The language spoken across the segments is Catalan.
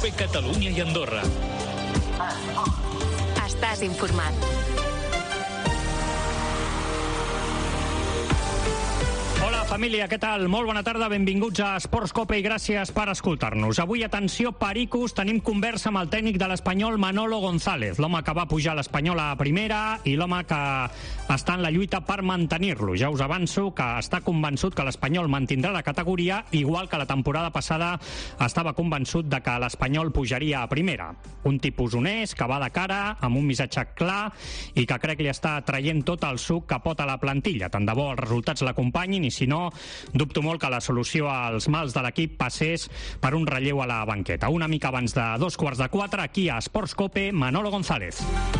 COPE Catalunya i Andorra. Estàs informat. Hola família, què tal? Molt bona tarda, benvinguts a Esports Cope i gràcies per escoltar-nos. Avui, atenció, pericos, tenim conversa amb el tècnic de l'Espanyol Manolo González, l'home que va pujar l'Espanyol a primera i l'home que està en la lluita per mantenir-lo. Ja us avanço que està convençut que l'Espanyol mantindrà la categoria, igual que la temporada passada estava convençut de que l'Espanyol pujaria a primera. Un tipus honest, que va de cara, amb un missatge clar i que crec li està traient tot el suc que pot a la plantilla. Tant de bo els resultats l'acompanyin i si no, dubto molt que la solució als mals de l'equip passés per un relleu a la banqueta. Una mica abans de 3:15, aquí a Esports Cope, Manolo González.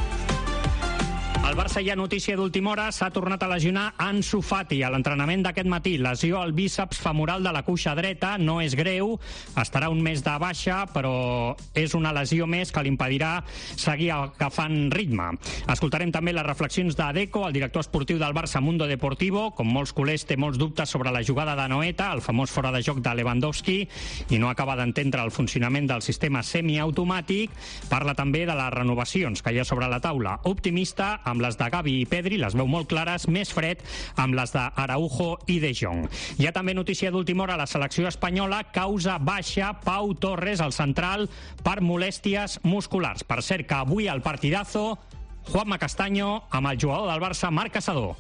Al Barça hi ha notícia d'última hora, s'ha tornat a lesionar Ansu Fati a l'entrenament d'aquest matí. Lesió al bíceps femoral de la cuixa dreta, no és greu, estarà un mes de baixa, però és una lesió més que li impedirà seguir agafant ritme. Escoltarem també les reflexions de Deco, el director esportiu del Barça Mundo Deportivo. Com molts culers té molts dubtes sobre la jugada de Noeta, el famós fora de joc de Lewandowski, i no acaba d'entendre el funcionament del sistema semiautomàtic. Parla també de les renovacions que hi ha sobre la taula. Optimista amb les de Gavi i Pedri, les veu molt clares, més fred amb les de Araujo i De Jong. Hi ha també notícia d'última hora a la selecció espanyola, causa baixa Pau Torres, el central, per molèsties musculars. Per cert que avui al partidazo, Juanma Castaño amb el jugador del Barça, Marc Caçador.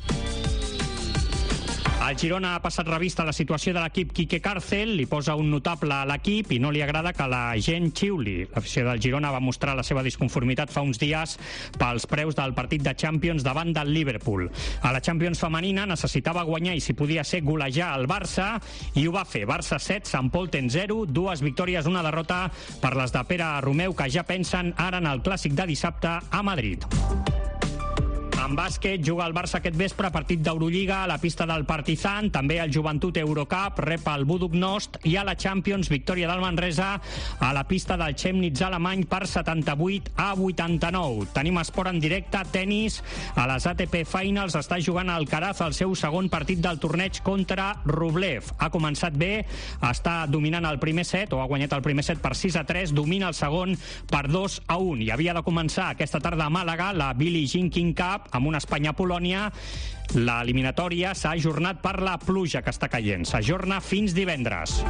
El Girona ha passat revista a la situació de l'equip Quique Cárcel, li posa un notable a l'equip i no li agrada que la gent xiuli. L'afició del Girona va mostrar la seva disconformitat fa uns dies pels preus del partit de Champions davant del Liverpool. A la Champions femenina necessitava guanyar i si podia ser golejar el Barça i ho va fer. Barça 7, Sant Polten 0, 2 victòries, una derrota per les de Pere Romeu que ja pensen ara en el clàssic de dissabte a Madrid. En bàsquet juga el Barça aquest vespre, partit d'Eurolliga a la pista del Partizan, també el Joventut Eurocup rep el Buduknost i a la Champions victòria del Manresa a la pista del Chemnitz alemany per 78-89. Tenim esport en directe, tenis, a les ATP Finals està jugant Alcaraz el seu segon partit del torneig contra Rublev. Ha començat bé, està dominant el primer set, o ha guanyat el primer set per 6-3, domina el segon per 2-1. I havia de començar aquesta tarda a Màlaga la Billie Jean King Cup amb una Espanya-Polònia. L'eliminatòria s'ha ajornat per la pluja que està caient. S'ajorna fins divendres.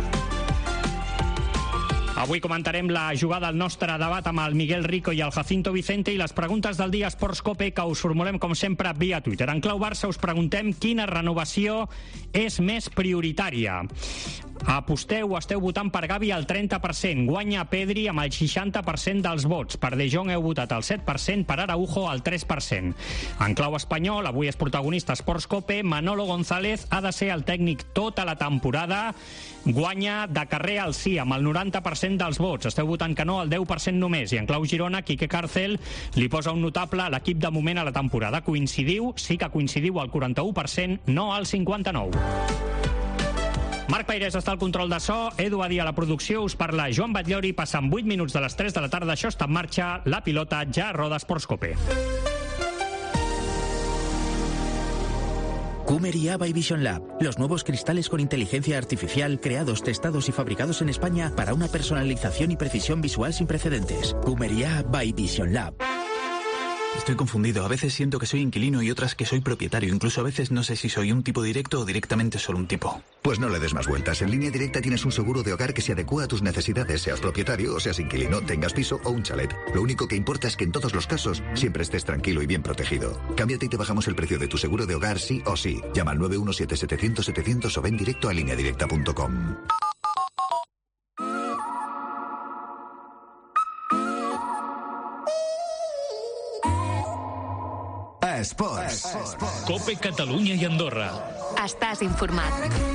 Avui comentarem la jugada al nostre debat amb el Miguel Rico i el Jacinto Vicente i les preguntes del dia Esports Cope que us formulem com sempre via Twitter. En clau Barça us preguntem quina renovació és més prioritària. Aposteu o esteu votant per Gavi al 30%, guanya Pedri amb el 60% dels vots, per De Jong heu votat el 7%, per Araujo el 3%. En clau espanyol, avui és protagonista Esports Cope, Manolo González ha de ser el tècnic tota la temporada, guanya de carrer al sí amb el 90% dels vots, esteu votant que no el 10% només, i en clau Girona, Quique Cárcel li posa un notable a l'equip de moment a la temporada. Coincidiu, sí que coincidiu al 41%, no al 59%. Marc Pairés està al control de so, Edu Badí a la producció, us parla Joan Batllori, passen 8 minuts de les 3 de la tarda, això està en marxa, la pilota ja roda Esports Cope. Coomer y Ava y Vision Lab, los nuevos cristales con inteligencia artificial creados, testados y fabricados en España para una personalización y precisión visual sin precedentes. Coomer y Ava y Vision Lab. Estoy confundido. A veces siento que soy inquilino y otras que soy propietario. Incluso a veces no sé si soy un tipo directo o directamente solo un tipo. Pues no le des más vueltas. En Línea Directa tienes un seguro de hogar que se adecúa a tus necesidades, seas propietario o seas inquilino, tengas piso o un chalet. Lo único que importa es que en todos los casos siempre estés tranquilo y bien protegido. Cámbiate y te bajamos el precio de tu seguro de hogar sí o sí. Llama al 917-700-700 o ven directo a lineadirecta.com. Esports. Cope Catalunya i Andorra. Estàs informat.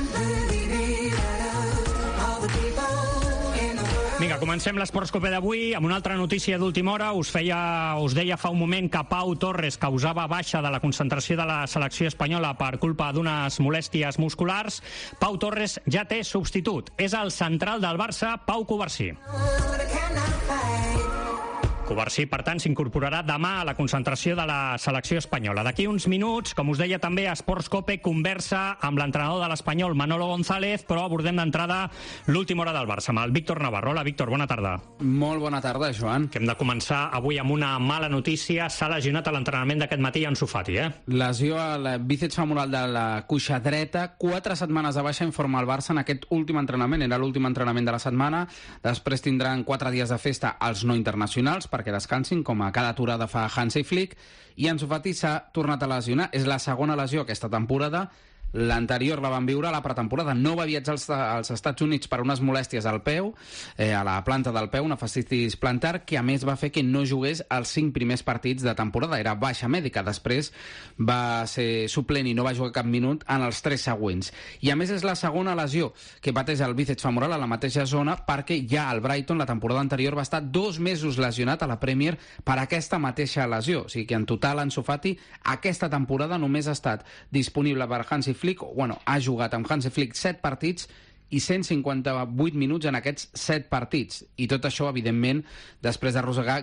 Vinga, comencem l'Esports Cope d'avui amb una altra notícia d'última hora. Us deia fa un moment que Pau Torres causava baixa de la concentració de la selecció espanyola per culpa d'unes molèsties musculars. Pau Torres ja té substitut. És el central del Barça, Pau Covarsí. Covarsí, per tant, s'incorporarà demà a la concentració de la selecció espanyola. D'aquí uns minuts, com us deia també, Esports Cope conversa amb l'entrenador de l'Espanyol, Manolo González, però abordem d'entrada l'última hora del Barça, amb el Víctor Navarro. Hola, Víctor, bona tarda. Molt bona tarda, Joan. Que hem de començar avui amb una mala notícia. S'ha lesionat a l'entrenament d'aquest matí Ansu Fati, Lesió al bíceps femoral de la cuixa dreta. 4 setmanes de baixa, informa el Barça en aquest últim entrenament. Era l'últim entrenament de la setmana. Després tindran 4 dies de festa als no internacionals perquè descansin, com a cada aturada fa Hansi Flick. I Ansu Fati s'ha tornat a lesionar. És la segona lesió aquesta temporada. L'anterior la van viure a la pretemporada. No va viatjar als Estats Units per unes molèsties al peu, a la planta del peu, una fascitis plantar, que a més va fer que no jugués els 5 primers partits de temporada. Era baixa mèdica. Després va ser suplent i no va jugar cap minut en els 3 següents. I a més és la segona lesió que pateix el bíceps femoral a la mateixa zona, perquè ja el Brighton la temporada anterior va estar 2 mesos lesionat a la Premier per aquesta mateixa lesió. O sigui que en total Ansu Fati aquesta temporada només ha estat disponible per Hansi Flick. Ha jugat amb Hansi Flick 7 partits i 158 minuts en aquests 7 partits. I tot això, evidentment, després d'arrossegar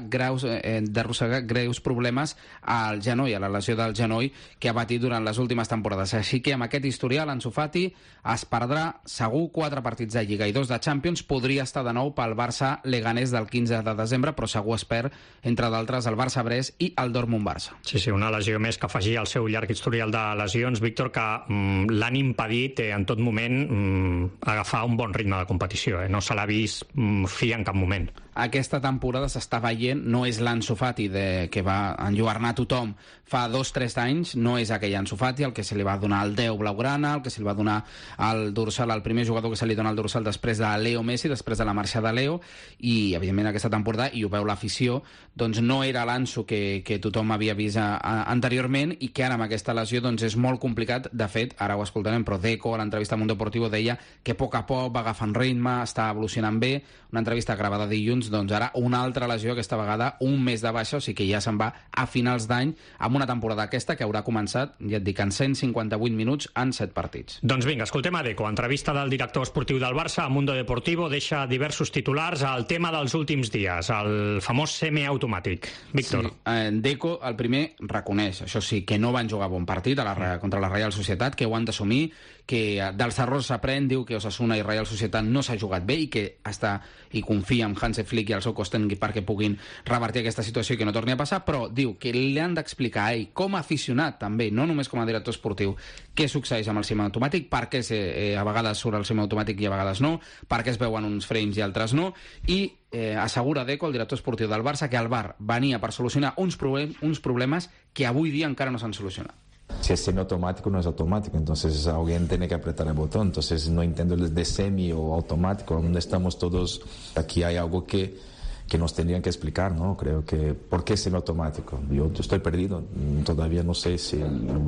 greus problemes al genoll, a la lesió del genoll que ha patit durant les últimes temporades. Així que amb aquest historial, Ansu Fati es perdrà segur 4 partits de Lliga i 2 de Champions. Podria estar de nou pel Barça Leganés del 15 de desembre, però segur es perd, entre d'altres, el Barça-Brest i el Dortmund-Barça. Sí, una lesió més que afegir al seu llarg historial de lesions, Víctor, que l'han impedit en tot moment agafar un bon ritme de competició. No se l'ha vist fi en cap moment. Aquesta temporada s'està veient, no és l'Ansu Fati que va enlluernar tothom fa 2-3 anys, no és aquell Ansu Fati, el que se li va donar el 10 blaugrana, el que se li va donar el dorsal, el primer jugador que se li dona el dorsal després de Leo Messi, després de la marxa de Leo, i evidentment aquesta temporada, i ho veu l'afició, doncs no era l'Ansu que tothom havia vist anteriorment, i que ara amb aquesta lesió doncs és molt complicat. De fet, ara ho escoltarem, però Deco a l'entrevista a Mundo Deportivo deia que a poc a poc va agafant ritme, està evolucionant bé. Una entrevista gravada dilluns, doncs ara una altra lesió, aquesta vegada un mes de baixa, o sigui que ja se'n va a finals d'any amb una temporada aquesta que haurà començat, ja et dic, en 158 minuts en 7 partits. Doncs vinga, escoltem a Deco. Entrevista del director esportiu del Barça a Mundo Deportivo, deixa diversos titulars al tema dels últims dies, el famós semiautomàtic. Víctor. Sí, Deco, el primer, reconeix, això sí, que no van jugar bon partit contra la Real Societat, que ho han d'assumir, que dels errors s'aprèn, diu que Osasuna i Real Societat no s'ha jugat bé i que confia en Hansi Flick i el seu cos tècnic perquè puguin revertir aquesta situació i que no torni a passar, però diu que li han d'explicar a ell, com a aficionat també, no només com a director esportiu, què succeeix amb el semiautomàtic, per què a vegades surt el semiautomàtic i a vegades no, per què es veuen uns frames i altres no, i assegura Deco, el director esportiu del Barça, que el VAR venia per solucionar uns problemes que avui dia encara no s'han solucionat. Si es semiautomático no es automático, entonces alguien tiene que apretar el botón. Entonces no entiendo el de semi o automático, donde estamos todos, aquí hay algo que nos tendrían que explicar, ¿no? Creo que, ¿por qué semiautomático? Yo estoy perdido, todavía no sé si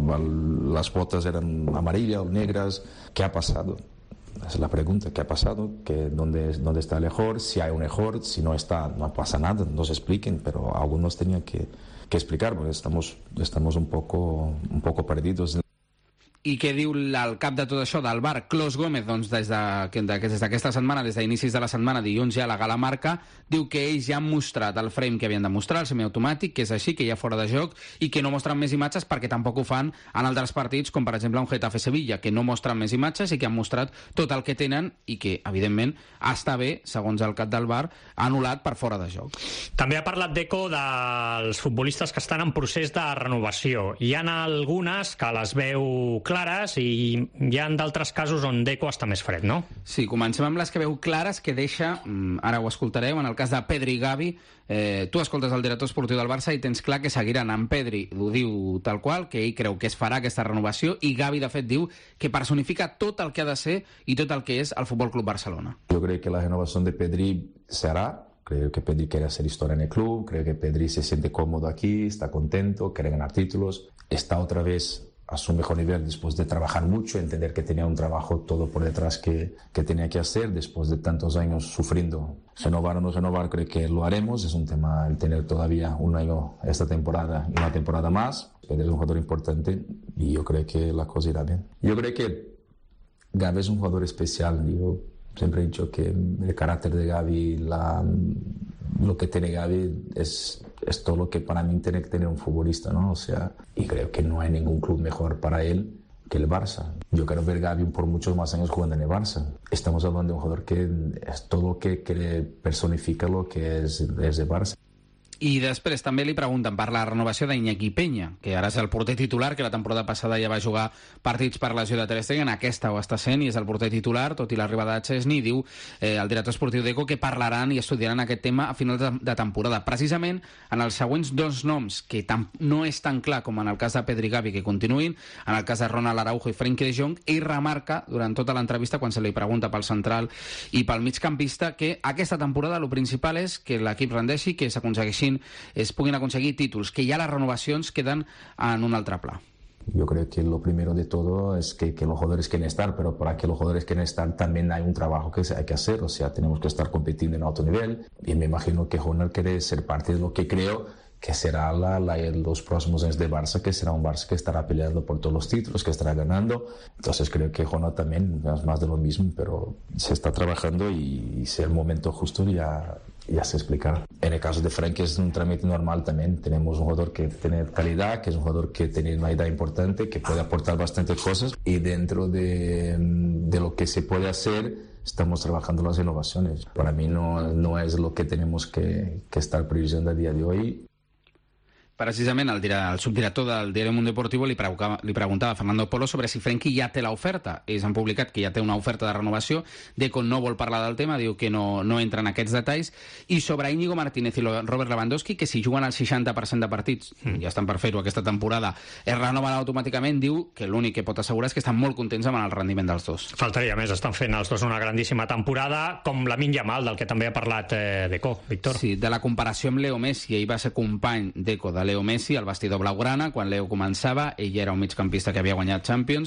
las botas eran amarillas o negras, ¿qué ha pasado? Esa es la pregunta, ¿qué ha pasado? ¿Dónde está el error? Si hay un error, si no está, no pasa nada, nos expliquen, pero algunos tenían que explicar, porque estamos un poco perdidos. I què diu el cap de tot això del VAR, Clos Gómez, doncs des d'aquesta setmana, des d'inicis de la setmana, dilluns ja a la Gala Marca, diu que ells ja han mostrat el frame que havien de mostrar, el semiautomàtic, que és així, que ja fora de joc, i que no mostren més imatges perquè tampoc ho fan en altres partits, com per exemple un Getafe Sevilla, que no mostren més imatges i que han mostrat tot el que tenen i que, evidentment, està bé, segons el cap del VAR, anul·lat per fora de joc. També ha parlat Deco dels futbolistes que estan en procés de renovació. Hi ha algunes que les veu clares i hi ha d'altres casos on Deco està més fred, no? Sí, comencem amb les que veu clares, que deixa, ara ho escoltareu, en el cas de Pedri i Gavi, tu escoltes el director esportiu del Barça i tens clar que seguiran amb Pedri, ho diu tal qual, que ell creu que es farà aquesta renovació, i Gavi de fet diu que personifica tot el que ha de ser i tot el que és el Futbol Club Barcelona. Yo creo que la renovación de Pedri se hará. Creo que Pedri quiere hacer historia en el club, creo que Pedri se siente cómodo aquí, está contento, quiere ganar títulos, está otra vez a su mejor nivel después de trabajar mucho, entender que tenía un trabajo todo por detrás que tenía que hacer después de tantos años sufriendo. Renovar o no renovar, creo que lo haremos. Es un tema el tener todavía un año esta temporada y una temporada más. Pedri es un jugador importante y yo creo que la cosa irá bien. Yo creo que Gavi es un jugador especial. Yo siempre he dicho que el carácter de Gavi, lo que tiene Gavi es todo lo que para mí tiene que tener un futbolista, ¿no? O sea, y creo que no hay ningún club mejor para él que el Barça. Yo quiero ver Gavi por muchos más años jugando en el Barça. Estamos hablando de un jugador que es todo lo que personifica lo que es el Barça. I després també li pregunten per la renovació d'Iñaki Peña, que ara és el porter titular, que la temporada passada ja va jugar partits per lesió de Ter Stegen, aquesta ho està sent i és el porter titular, tot i l'arribada de Chesney. Diu el director esportiu d'Eco que parlaran i estudiaran aquest tema a finals de temporada. Precisament en els següents dos noms, que no és tan clar com en el cas de Pedri i Gavi que continuïn, en el cas de Ronald Araujo i Frenkie de Jong, ell remarca durant tota l'entrevista, quan se li pregunta pel central i pel migcampista, que aquesta temporada el principal és que l'equip rendeixi, que es puguin aconseguir títulos, que ya las renovacions quedan en un altre pla. Yo creo que lo primero de todo es que los jugadores quieren estar, pero para que los jugadores quieran estar también hay un trabajo que hay que hacer, o sea, tenemos que estar compitiendo en alto nivel y me imagino que Ronald quiere ser parte de lo que creo que será los próximos años de Barça, que será un Barça que estará peleando por todos los títulos, que estará ganando. Entonces creo que Ronald también es más de lo mismo, pero se está trabajando y si es el momento justo ya se explicará. En el caso de Frank es un trámite normal también. Tenemos un jugador que tiene calidad, que es un jugador que tiene una edad importante, que puede aportar bastantes cosas y dentro de lo que se puede hacer estamos trabajando las innovaciones. Para mí no es lo que tenemos que estar priorizando a día de hoy. Precisament el subdirector del diari Mundo Deportivo li preguntava a Fernando Polo sobre si Frenkie ja té l'oferta. Ells han publicat que ja té una oferta de renovació. Deco no vol parlar del tema, diu que no entra en aquests detalls. I sobre Íñigo Martínez i Robert Lewandowski, que si juguen el 60% de partits, ja estan per fer-ho aquesta temporada, es renoven automàticament, diu que l'únic que pot assegurar és que estan molt contents amb el rendiment dels dos. Faltaria més, estan fent els dos una grandíssima temporada, com Lamine Yamal, del que també ha parlat Deco, Víctor. Sí, de la comparació amb Leo Messi, ell va ser company Deco de Leo Messi al vestidor blaugrana, quan Leo començava, ell era un migcampista que havia guanyat Champions,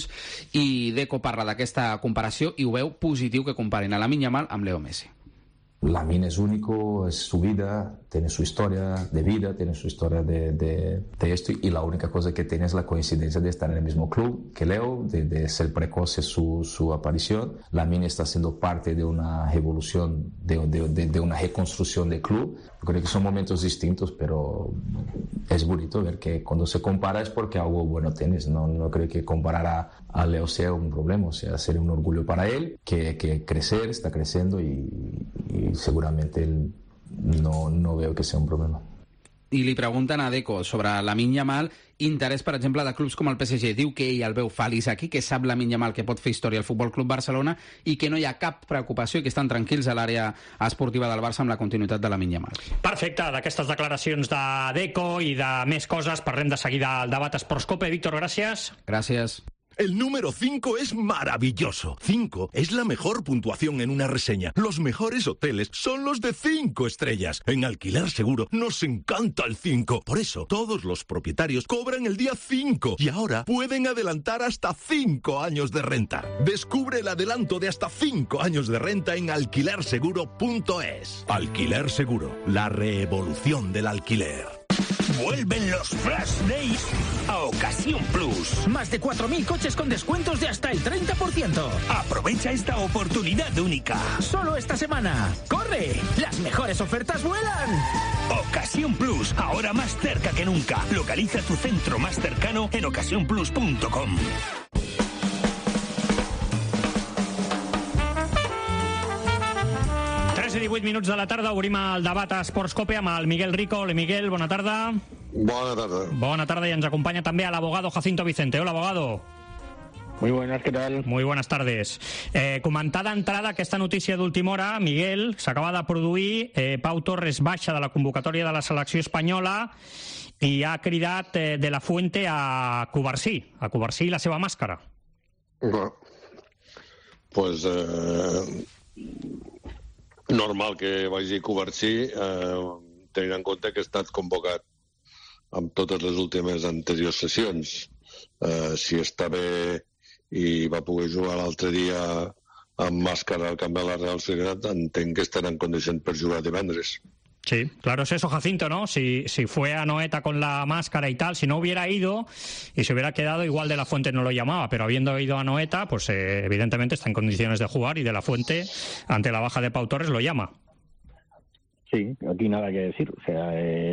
i Deco parla d'aquesta comparació i ho veu positiu que comparin a Lamine Yamal amb Leo Messi. Lamine es único, es su vida, tiene su historia de vida, tiene su historia de esto y la única cosa que tiene es la coincidencia de estar en el mismo club que Leo, de ser precoce su aparición. Lamine está siendo parte de una evolución, de una reconstrucción del club. Yo creo que son momentos distintos, pero es bonito ver que cuando se compara es porque algo bueno tienes. No creo que comparar a Leo sea un problema, o sea, sería un orgullo para él que crecer, está creciendo y seguramente él no veo que sea un problema. I li pregunten a Deco sobre Lamine Yamal, interès, per exemple, de clubs com el PSG. Diu que ell el veu feliç aquí, que sap Lamine Yamal que pot fer història al Futbol Club Barcelona i que no hi ha cap preocupació i que estan tranquils a l'àrea esportiva del Barça amb la continuïtat de Lamine Yamal. Perfecte, d'aquestes declaracions de Deco i de més coses parlem de seguida al debat Sportscope. Víctor, gràcies. Gràcies. El número 5 es maravilloso. 5 es la mejor puntuación en una reseña. Los mejores hoteles son los de 5 estrellas. En Alquiler Seguro nos encanta el 5. Por eso, todos los propietarios cobran el día 5 y ahora pueden adelantar hasta 5 años de renta. Descubre el adelanto de hasta 5 años de renta en alquilerseguro.es. Alquiler Seguro, la revolución del alquiler. Vuelven los Flash Days a Ocasión Plus. Más de 4.000 coches con descuentos de hasta el 30%. Aprovecha esta oportunidad única. Solo esta semana. ¡Corre! ¡Las mejores ofertas vuelan! Ocasión Plus, ahora más cerca que nunca. Localiza tu centro más cercano en ocasiónplus.com. 18 minuts de la tarda, obrim el debat a Sportscope amb el Miguel Rico. Hola, Miguel, bona tarda. Bona tarda. Bona tarda, y ens acompaña también el abogado Jacinto Vicente. Hola, abogado. Muy buenas, ¿qué tal? Muy buenas tardes. Comentada entrada aquesta notícia d'última hora, Miguel, s'acaba de produir, Pau Torres baixa de la convocatòria de la selecció espanyola i ha cridat de la Fuente a Covarsí la seva màscara. Bueno, pues normal que vagi a Covarsí, tenint en compte que ha estat convocat amb totes les últimes anteriors sessions. Si està bé i va poder jugar l'altre dia amb màscara al camp de la Real Sociedad, entenc que estarà en condicions per jugar divendres. Sí, claro, es eso, Jacinto, ¿no? Si fue a Noeta con la máscara y tal, si no hubiera ido y se hubiera quedado, igual de la Fuente no lo llamaba, pero habiendo ido a Noeta, pues evidentemente está en condiciones de jugar y de la Fuente, ante la baja de Pau Torres, lo llama. Sí, aquí nada que decir. O sea,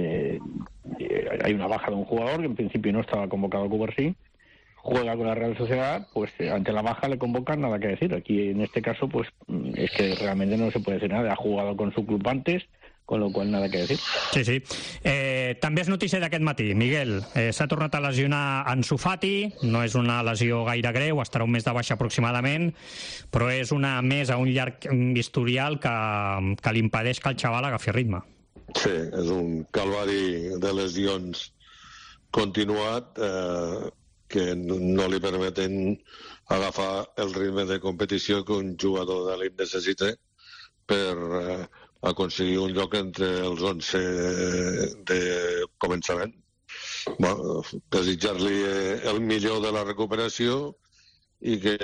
hay una baja de un jugador que en principio no estaba convocado a Cubarsí, juega con la Real Sociedad, pues ante la baja le convocan, nada que decir. Aquí en este caso, pues es que realmente no se puede decir nada. Ha jugado con su club antes, con lo qual nada que decir. Sí. També és notícia d'aquest matí, Miguel. S'ha tornat a lesionar Ansu Fati, no és una lesió gaire greu, estarà un mes de baixa aproximadament, però és una més a un llarg historial que li impedeix que el xaval agafi ritme. Sí, és un calvari de lesions continuat que no li permeten agafar el ritme de competició que un jugador d'elit necessita per aconseguir un lloc entre els 11 de començament. Bueno, desitjar-li el millor de la recuperació i que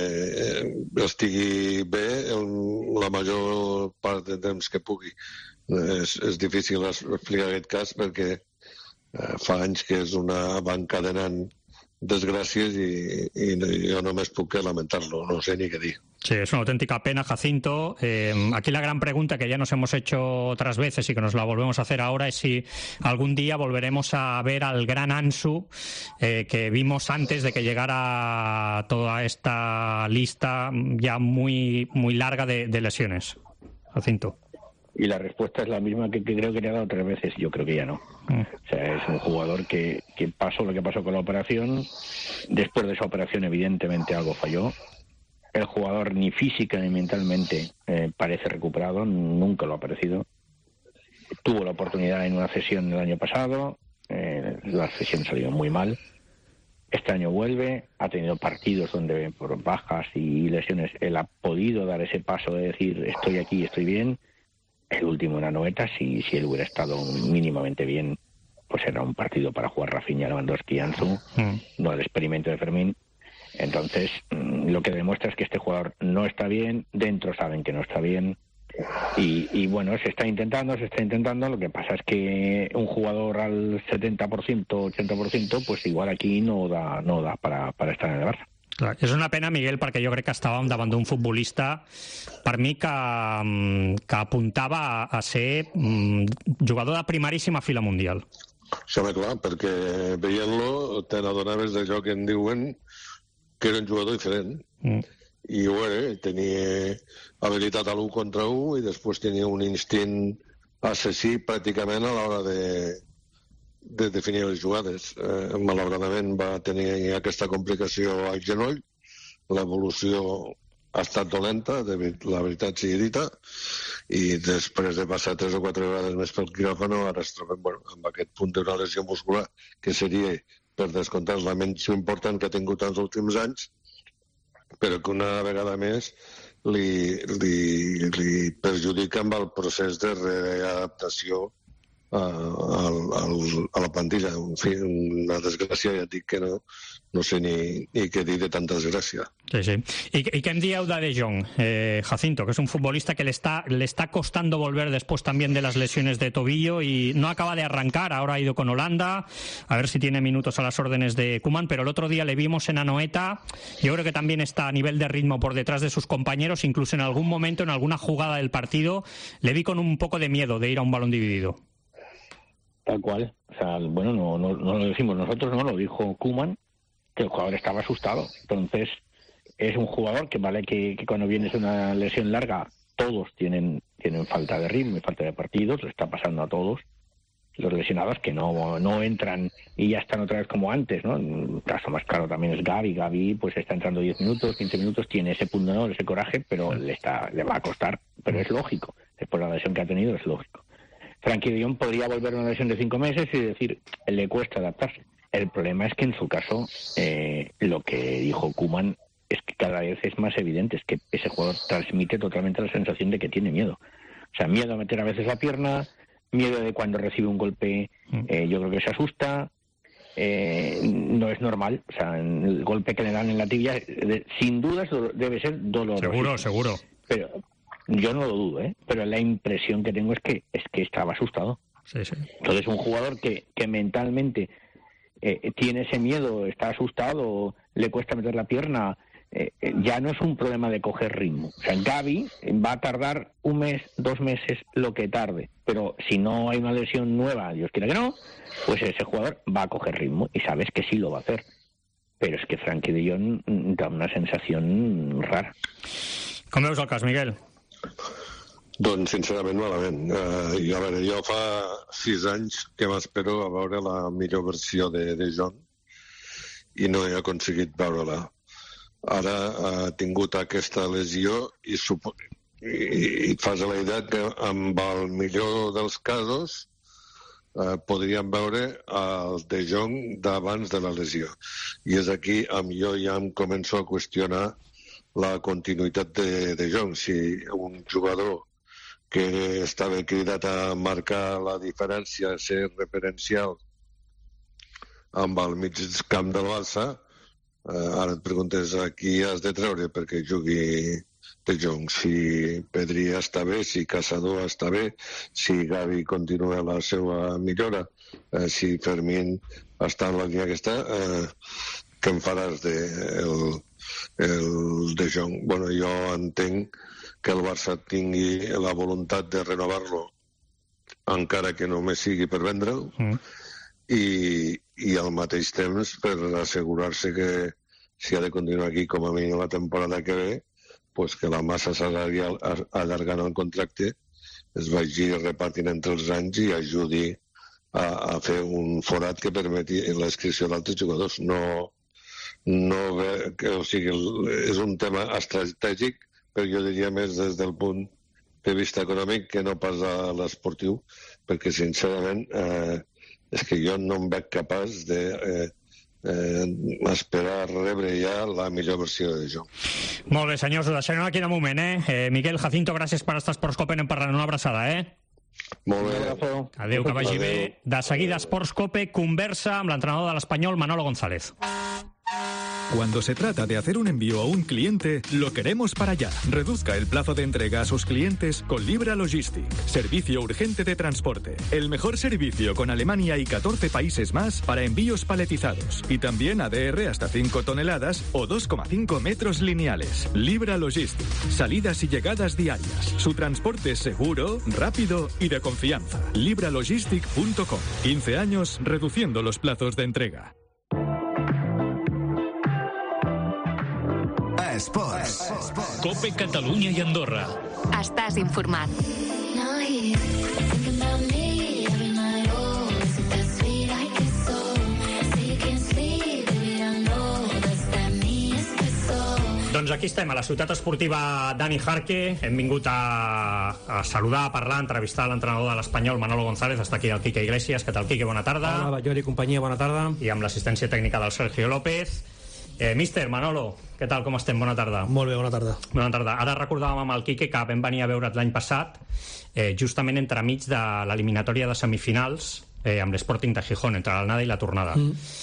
estigui bé la major part de temps que pugui. És difícil explicar aquest cas perquè fa anys que és una va encadenant desgràcies i jo només puc lamentar-lo, no sé ni què dir. Sí, es una auténtica pena, Jacinto. Aquí la gran pregunta que ya nos hemos hecho otras veces y que nos la volvemos a hacer ahora es si algún día volveremos a ver al gran Ansu que vimos antes de que llegara toda esta lista ya muy larga de lesiones. Jacinto. Y la respuesta es la misma que creo que le ha dado 3 veces. Yo creo que ya no. O sea, es un jugador que pasó lo que pasó con la operación. Después de esa operación, evidentemente, algo falló. El jugador ni física ni mentalmente parece recuperado. Nunca lo ha parecido. Tuvo la oportunidad en una cesión el año pasado. La cesión salió muy mal. Este año vuelve. Ha tenido partidos donde por bajas y lesiones él ha podido dar ese paso de decir estoy aquí, estoy bien. El último en Anoeta, si él hubiera estado mínimamente bien, pues era un partido para jugar Rafinha, Lewandowski y Ansu, no el experimento de Fermín. Entonces, lo que demuestra es que este jugador no está bien, dentro saben que no está bien, y bueno, se está intentando, lo que pasa es que un jugador al 70%, 80%, pues igual aquí no da para estar en el Barça. Clar, és una pena, Miguel, perquè jo crec que estàvem davant d'un futbolista, per mi, que apuntava a ser jugador de primeríssima fila mundial. Sí, clar, perquè veient-lo te n'adonaves d'allò que en diuen que era un jugador diferent. I ho era, tenia habilitat a l'1 contra 1 i després tenia un instint assassí pràcticament a l'hora de definir les jugades. Malauradament va tenir aquesta complicació al genoll, l'evolució ha estat dolenta, la veritat sigui dita, i després de passar 3 o 4 vegades més pel quiròfano, ara es trobem amb aquest punt d'una lesió muscular, que seria, per descomptat, la menys important que ha tingut els últims anys, però que una vegada més li perjudica amb el procés de readaptació a la plantilla. En fi, una desgràcia, ja et dic que no sé ni què dir de tanta desgràcia. Sí. ¿Y qué em dieu de Jong, Jacinto, que es un futbolista que le está costando volver después también de las lesiones de tobillo y no acaba de arrancar? Ahora ha ido con Holanda, a ver si tiene minutos a las órdenes de Koeman, pero el otro día le vimos en Anoeta. Yo creo que también está a nivel de ritmo por detrás de sus compañeros, incluso en algún momento, en alguna jugada del partido, le vi con un poco de miedo de ir a un balón dividido. Tal cual. O sea, bueno, no lo decimos nosotros, no lo dijo Koeman, que el jugador estaba asustado. Entonces, es un jugador que vale que cuando vienes una lesión larga, todos tienen falta de ritmo y falta de partidos, le está pasando a todos los lesionados que no entran y ya están otra vez como antes, ¿no? El caso más claro también es Gavi pues está entrando 10 minutos, 15 minutos, tiene ese punto de honor, ese coraje, pero le va a costar, pero es lógico, después de la lesión que ha tenido es lógico. Frenkie de Jong podría volver a una lesión de 5 meses y decir, le cuesta adaptarse. El problema es que en su caso, lo que dijo Koeman es que cada vez es más evidente, es que ese jugador transmite totalmente la sensación de que tiene miedo. O sea, miedo a meter a veces la pierna, miedo de cuando recibe un golpe, yo creo que se asusta, no es normal. O sea, el golpe que le dan en la tibia, sin dudas debe ser doloroso. Seguro. Pero yo no lo dudo, pero la impresión que tengo es que estaba asustado. Sí. Entonces, un jugador que mentalmente tiene ese miedo, está asustado, le cuesta meter la pierna, ya no es un problema de coger ritmo. O sea, Gavi va a tardar 1 mes, 2 meses, lo que tarde. Pero si no hay una lesión nueva, Dios quiera que no, pues ese jugador va a coger ritmo y sabes que sí lo va a hacer. Però és que Frenkie de Jong da una sensació rara. Com veus el cas, Miguel? Doncs, sincerament, malament. Jo fa 6 anys que m'espero a veure la millor versió de Jong i no he aconseguit veure-la. Ara ha tingut aquesta lesió i et fas la idea que amb el millor dels casos podríem veure el De Jong d'abans de la lesió. I és aquí on jo ja em començo a qüestionar la continuïtat de De Jong. Si un jugador que estava cridat a marcar la diferència, a ser referencial amb el mig camp del Barça, ara et preguntes a qui has de treure perquè jugui De Jong, si Pedri està bé, si Casado està bé, si Gavi continua la seva millora, si Fermín està en la línia que està, què en faràs el De Jong? Bueno, jo entenc que el Barça tingui la voluntat de renovar-lo encara que només sigui per vendre'l i al mateix temps per assegurar-se que si ha de continuar aquí com a mínim la temporada que ve, pues que la massa salarial allargant el contracte es vagi repartint entre els anys i ajudi a fer un forat que permeti l'inscripció d'altres jugadors. O sigui, és un tema estratègic, però jo diria més des del punt de vista econòmic que no pas a l'esportiu, perquè sincerament és que jo no em veig capaç de esperar a rebre ja la millor versió de Jong. Molt bé, senyors, ho deixarem aquí de moment, Miquel, Jacinto, gràcies per estar a Esports Cope, anem parlant, una abraçada, Molt bé. Adéu, que vagi bé. De seguida, Esports Cope conversa amb l'entrenador de l'Espanyol, Manolo González. Cuando se trata de hacer un envío a un cliente, lo queremos para allá. Reduzca el plazo de entrega a sus clientes con Libra Logistic. Servicio urgente de transporte. El mejor servicio con Alemania y 14 países más para envíos paletizados. Y también ADR hasta 5 toneladas o 2,5 metros lineales. Libra Logistic. Salidas y llegadas diarias. Su transporte es seguro, rápido y de confianza. libralogistic.com. 15 años reduciendo los plazos de entrega. Esports. Cope Catalunya i Andorra. Estàs informat. Doncs aquí estem, a la ciutat esportiva Dani Jarque. Hem vingut a saludar, a parlar, a entrevistar l'entrenador de l'Espanyol, Manolo González. Està aquí el Quique Iglesias. Què tal, Quique? Bona tarda. Hola, Jordi i companyia, bona tarda. I amb l'assistència tècnica del Sergio López. Míster, Manolo, què tal, com estem? Bona tarda. Molt bé, bona tarda. Bona tarda. Ara recordàvem amb el Quique que vam venir a veure't l'any passat, justament entremig de l'eliminatòria de semifinals amb l'Sporting de Gijón, entre l'anada i la tornada.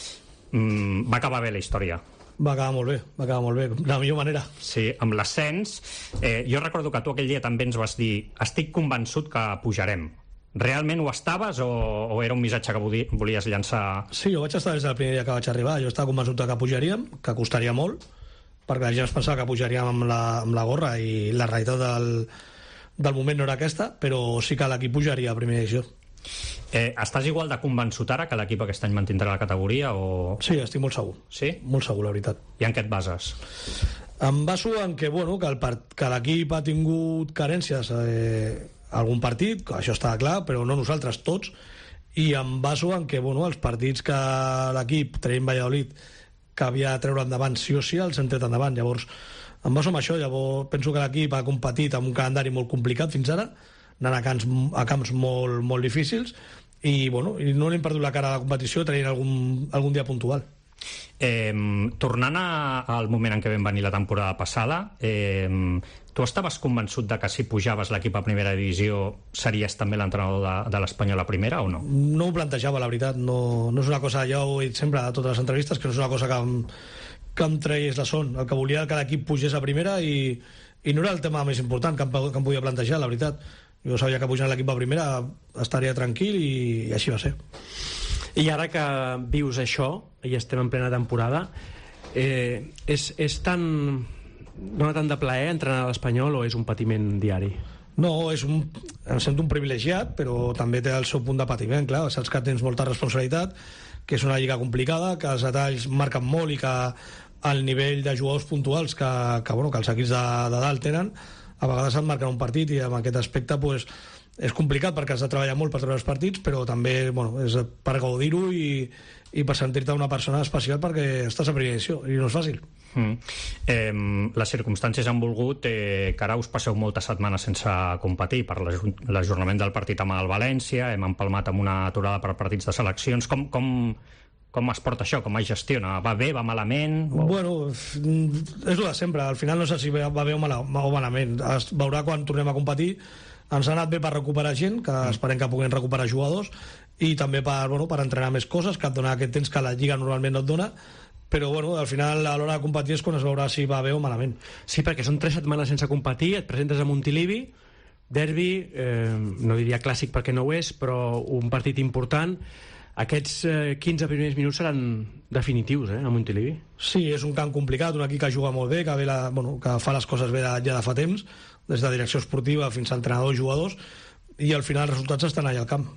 Va acabar bé la història. Va acabar molt bé, de la millor manera. Sí, amb l'ascens. Jo recordo que tu aquell dia també ens vas dir: estic convençut que pujarem. Realment ho estaves o era un missatge que volies llançar? Sí, jo vaig estar des del primer dia que vaig arribar. Jo estava convençut que pujaríem, que costaria molt, perquè la gent es pensava que pujaríem amb la gorra i la realitat del moment no era aquesta, però sí que l'equip pujaria a primera divisió. Estàs igual de convençut ara que l'equip aquest any mantindrà la categoria? Sí, estic molt segur. Sí? Molt segur, la veritat. I en què et bases? Em baso en que l'equip ha tingut carències algun partit, això està clar, però no nosaltres, tots, i em baso en que els partits que l'equip, traient Valladolid, que havia de treure endavant sí o sí, els hem tret endavant. Llavors em baso en això. Llavors penso que l'equip ha competit amb un calendari molt complicat fins ara, anant a camps molt, molt difícils, i no n'hem perdut la cara a la competició traient algun dia puntual. Tornant al moment en què vam venir la temporada passada, tu estaves convençut de que si pujaves l'equip a primera divisió series també l'entrenador de l'Espanyol a primera o no? No ho plantejava, la veritat. No és una cosa, ja ho he dit sempre a totes les entrevistes, que no és una cosa que em traies la son. El que volia era que l'equip pugés a primera i no era el tema més important que em podia plantejar, la veritat. Jo sabia que pujant l'equip a primera estaria tranquil i així va ser. I ara que vius això i estem en plena temporada, És tan... dona tant de plaer entrenar a l'Espanyol o és un patiment diari? No, em sento un privilegiat, però també té el seu punt de patiment, clar. Saps que tens molta responsabilitat, que és una lliga complicada, que els detalls marquen molt i que el nivell de jugadors puntuals que els equips de dalt tenen, a vegades et marquen un partit, i en aquest aspecte pues, és complicat perquè has de treballar molt per treure els partits, però també és per gaudir-ho i per sentir-te una persona especial perquè estàs a primera edició i no és fàcil. Les circumstàncies han volgut que ara us passeu moltes setmanes sense competir per l'ajornament del partit amb el València, hem empalmat amb una aturada per partits de seleccions. Com es porta això? Com es gestiona? Va bé? Va malament? Bueno, és el de sempre. Al final no sé si va bé o malament. Es veurà quan tornem a competir. Ens ha anat bé per recuperar gent, que esperem que puguin recuperar jugadors, i també per entrenar més coses, que et dona aquest temps que la Lliga normalment no et dona, però al final a l'hora de competir és quan es veurà si va bé o malament. Sí, perquè són 3 setmanes sense competir, et presentes a Montilivi, derbi, no diria clàssic perquè no ho és, però un partit important. Aquests 15 primers minuts seran definitius, a Montilivi. Sí, és un camp complicat, un equip que juga molt bé, que fa les coses bé ja de fa temps, des de direcció esportiva fins a entrenadors i jugadors, i al final els resultats estan allà al camp.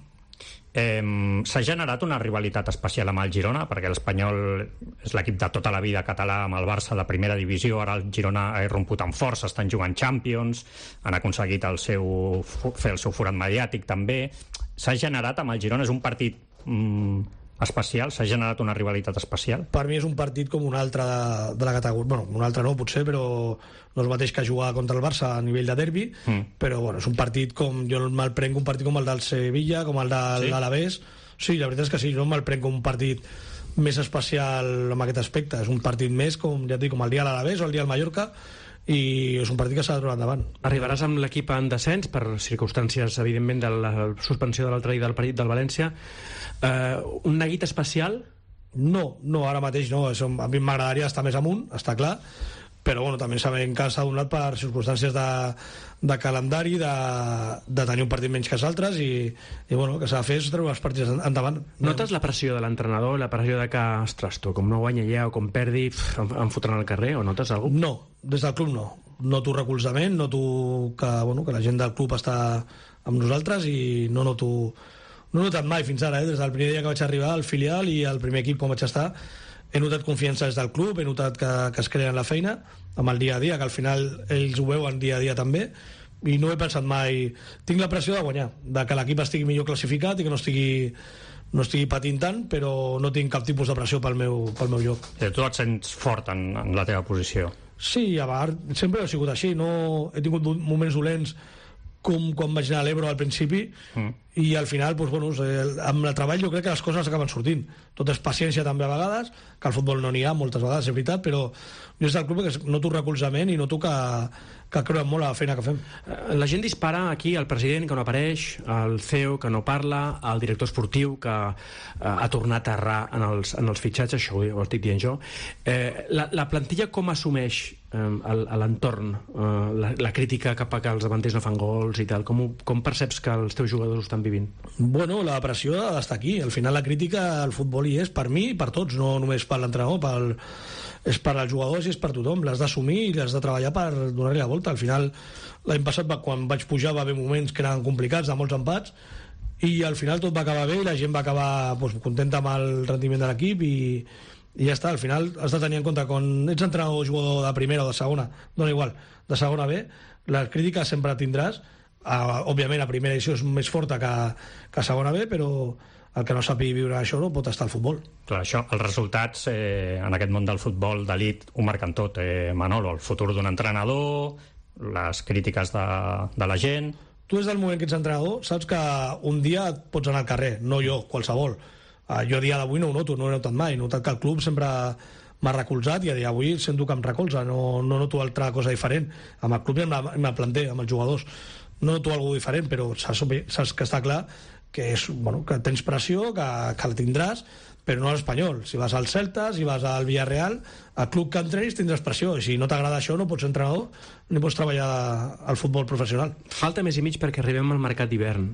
S'ha generat una rivalitat especial amb el Girona, perquè l'Espanyol és l'equip de tota la vida català amb el Barça de primera divisió, ara el Girona ha irromput amb força, estan jugant Champions, han aconseguit fer el seu forat mediàtic també. S'ha generat amb el Girona, és un partit especial, s'ha generat una rivalitat especial? Per mi és un partit com un altre de la categoria, un altre no potser, però no és el mateix que jugar contra el Barça a nivell de derbi, però és un partit com, jo me'l prenc un partit com el del Sevilla, com el de l'Alavés. Sí, la veritat és que sí, jo me'l prenc com un partit més especial en aquest aspecte, és un partit més com, ja et dic, com el dia de l'Alavés o el dia del Mallorca, i és un partit que s'ha de trobar endavant. Arribaràs amb l'equip en descens per circumstàncies evidentment de la suspensió de l'altre dia del partit del València. Un neguit especial? No, ara mateix no. A mi m'agradaria estar més amunt, està clar, però també sabem que s'ha donat per circumstàncies de calendari, de tenir un partit menys que els altres, i que s'ha de fer és treure els partits endavant. Notes la pressió de l'entrenador, la pressió de que, ostres, tu, com no guanya ja o com perdi, em fotran al carrer, o notes alguna cosa? No, des del club no. Noto recolzament, noto que la gent del club està amb nosaltres, i no he notat mai fins ara, des del primer dia que vaig arribar al filial i al primer equip com vaig estar, he notat confiança des del club, he notat que es creen la feina amb el dia a dia, que al final ells ho veuen dia a dia també, i no he pensat mai, tinc la pressió de guanyar, de que l'equip estigui millor classificat i que no estigui patint tant, però no tinc cap tipus de pressió pel meu lloc. Tu et sents fort en la teva posició? Sí, a vegades sempre he sigut així, no he tingut moments dolents com quan vaig anar a l'Ebro al principi, i al final amb el treball jo crec que les coses acaben sortint. Tot és paciència també a vegades, que al futbol no n'hi ha moltes vegades, és veritat, però jo des del club noto recolzament i noto que creuen molt a la feina que fem. La gent dispara aquí al president que no apareix, al CEO que no parla, al director esportiu que ha tornat a errar en els fitxatges, això ho estic dient jo. La plantilla com assumeix a l'entorn la crítica cap a que els davanters no fan gols i tal? Com perceps que els teus jugadors ho estan vivint? La pressió ha d'estar aquí. Al final la crítica al futbol hi és per mi i per tots, no només per l'entrenador, és per als jugadors i és per tothom. L'has d'assumir i l'has de treballar per donar-li la volta. Al final, l'any passat, quan vaig pujar, va haver moments que eren complicats, de molts empats, i al final tot va acabar bé i la gent va acabar contenta amb el rendiment de l'equip, i ja està. Al final has de tenir en compte, quan ets entrenador o jugador de primera o de segona, dona igual, de segona B, la crítica sempre tindràs. Òbviament a primera edició és més forta que a segona B, però el que no sàpiga viure això no pot estar al futbol. Clar, això, els resultats en aquest món del futbol d'elit ho marquen tot, Manolo, el futur d'un entrenador, les crítiques de la gent. Tu des del moment que ets entrenador saps que un dia et pots anar al carrer, no jo, qualsevol. Jo a dia d'avui no ho noto, no ho he notat mai. He notat que el club sempre m'ha recolzat, i a dia d'avui sento que em recolza, no noto altra cosa diferent. Amb el club i amb el planter, amb els jugadors, no noto alguna diferent, però saps que està clar que tens pressió, que la tindràs, però no a l'Espanyol. Si vas al Celta, si vas al Villarreal, al club que entrenis tindràs pressió, i si no t'agrada això no pots ser entrenador ni pots treballar al futbol professional. Falta mes i mig perquè arribem al mercat d'hivern.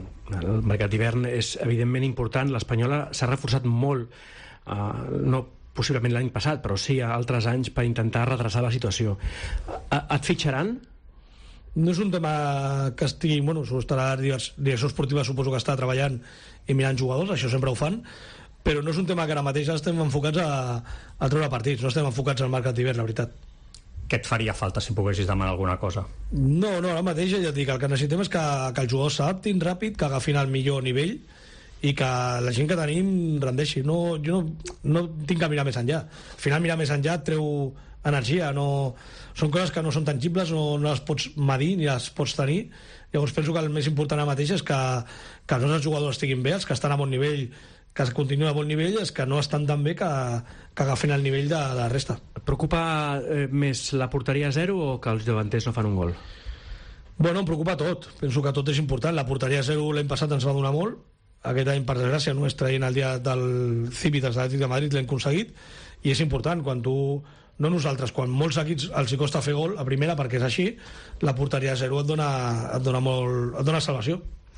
El mercat d'hivern és evidentment important. L'Espanyola s'ha reforçat molt, no possiblement l'any passat, però sí a altres anys per intentar redreçar la situació. Et fitxaran? No és un tema que estigui... Bueno, estarà la direcció esportiva, suposo que està treballant i mirant jugadors, això sempre ho fan, però no és un tema que ara mateix estem enfocats a treure partits, no estem enfocats al mercat d'hivern, la veritat. Què et faria falta si poguessis demanar alguna cosa? No, ara mateix ja et dic, el que necessitem és que els jugadors s'adaptin ràpid, que agafin el millor nivell i que la gent que tenim rendeixi. Jo no tinc que mirar més enllà. Al final mirar més enllà et treu energia, són coses que no són tangibles, no les pots medir ni les pots tenir. Llavors penso que el més important ara mateix és que els nostres jugadors estiguin bé, els que estan a bon nivell, que continuen a bon nivell, és que no estan tan bé que agafin el nivell de la resta. Et preocupa més la porteria a zero o que els davanters no fan un gol? Bueno, em preocupa tot, penso que tot és important. La porteria a zero l'any passat ens va donar molt, aquest any per desgràcia no és traient el dia del Cívitas de l'Atlètic de Madrid, l'hem aconseguit, i és important quan tu... No nosaltres, quan molts equips els hi costa fer gol a primera, perquè és així, la porteria a zero et dona salvació.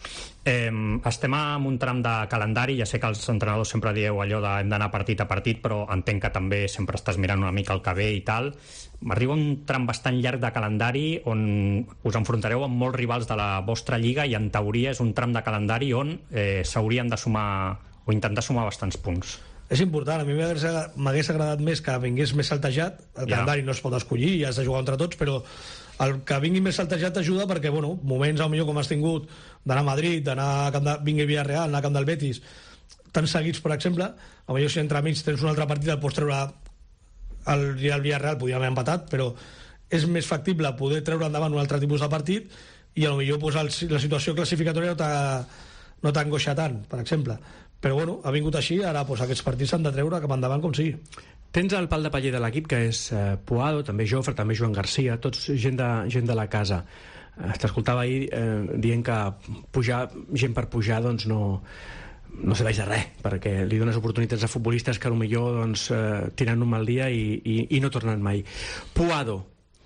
Estem en un tram de calendari, ja sé que els entrenadors sempre dieu allò de hem d'anar partit a partit, però entenc que també sempre estàs mirant una mica el que ve i tal. Arriba un tram bastant llarg de calendari on us enfrontareu amb molts rivals de la vostra lliga i en teoria és un tram de calendari on s'haurien de sumar o intentar sumar bastants punts. És important, a mi m'hagués agradat més que vingués més saltejat, el calendari no es pot escollir i has de jugar entre tots, però el que vingui més saltejat t'ajuda perquè, bueno, moments millor com has tingut d'anar a Madrid, vingui a Villarreal, anar a Camp del Betis, tan seguits, per exemple, potser si entre mig tens un altre partit el pots treure el Villarreal, podria haver empatat, però és més factible poder treure endavant un altre tipus de partit i potser la situació classificatòria no t'angoixa tant, per exemple. Però bueno, ha vingut així, ara aquests partits s'han de treure cap endavant com sigui. Tens el pal de paller de l'equip, que és Puado, també Jofre, també Joan Garcia, tots gent de la casa. T'escoltava ahir dient que pujar, gent per pujar doncs no serveix de res, perquè li dones oportunitats a futbolistes que potser tenen un mal dia i no tornen mai. Puado,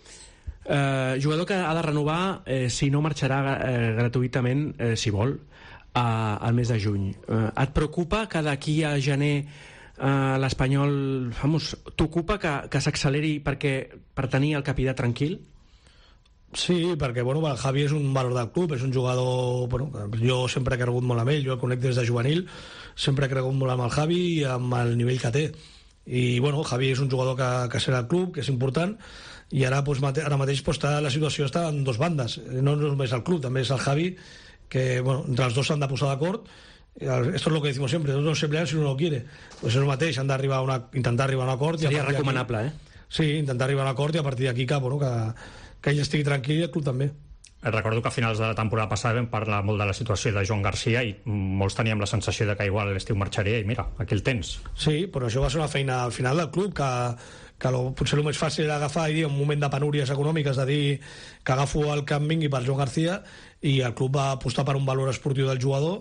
jugador que ha de renovar, si no marxarà gratuïtament, si vol, al mes de juny. Et preocupa que d'aquí a gener l'Espanyol, t'ocupa que s'acceleri per tenir el capità tranquil? Sí, perquè el Javi és un valor del club, és un jugador jo sempre he cregut molt amb ell, jo el conec des de juvenil, sempre he cregut molt amb el Javi i amb el nivell que té, i Javi és un jugador que serà al club, que és important, i ara mateix la situació està en dos bandes, no només el club, també és el Javi, que entre els dos s'han de posar d'acord. Esto es lo que decimos siempre, dos no se pelean si uno no quiere, pues és el mateix, han d'arribar intentar arribar a un acord. Seria recomanable, Sí, intentar arribar a un acord i a partir d'aquí que ell estigui tranquil i el club també. Recordo que a finals de la temporada passada vam parlar molt de la situació de Joan Garcia i molts teníem la sensació de que igual l'estiu marxaria i mira, aquí el tens. Sí, però això va ser una feina al final del club que potser el més fàcil era agafar i dir en un moment de penúries econòmiques, de dir que agafo el que em vingui per Joan Garcia, i el club va apostar per un valor esportiu del jugador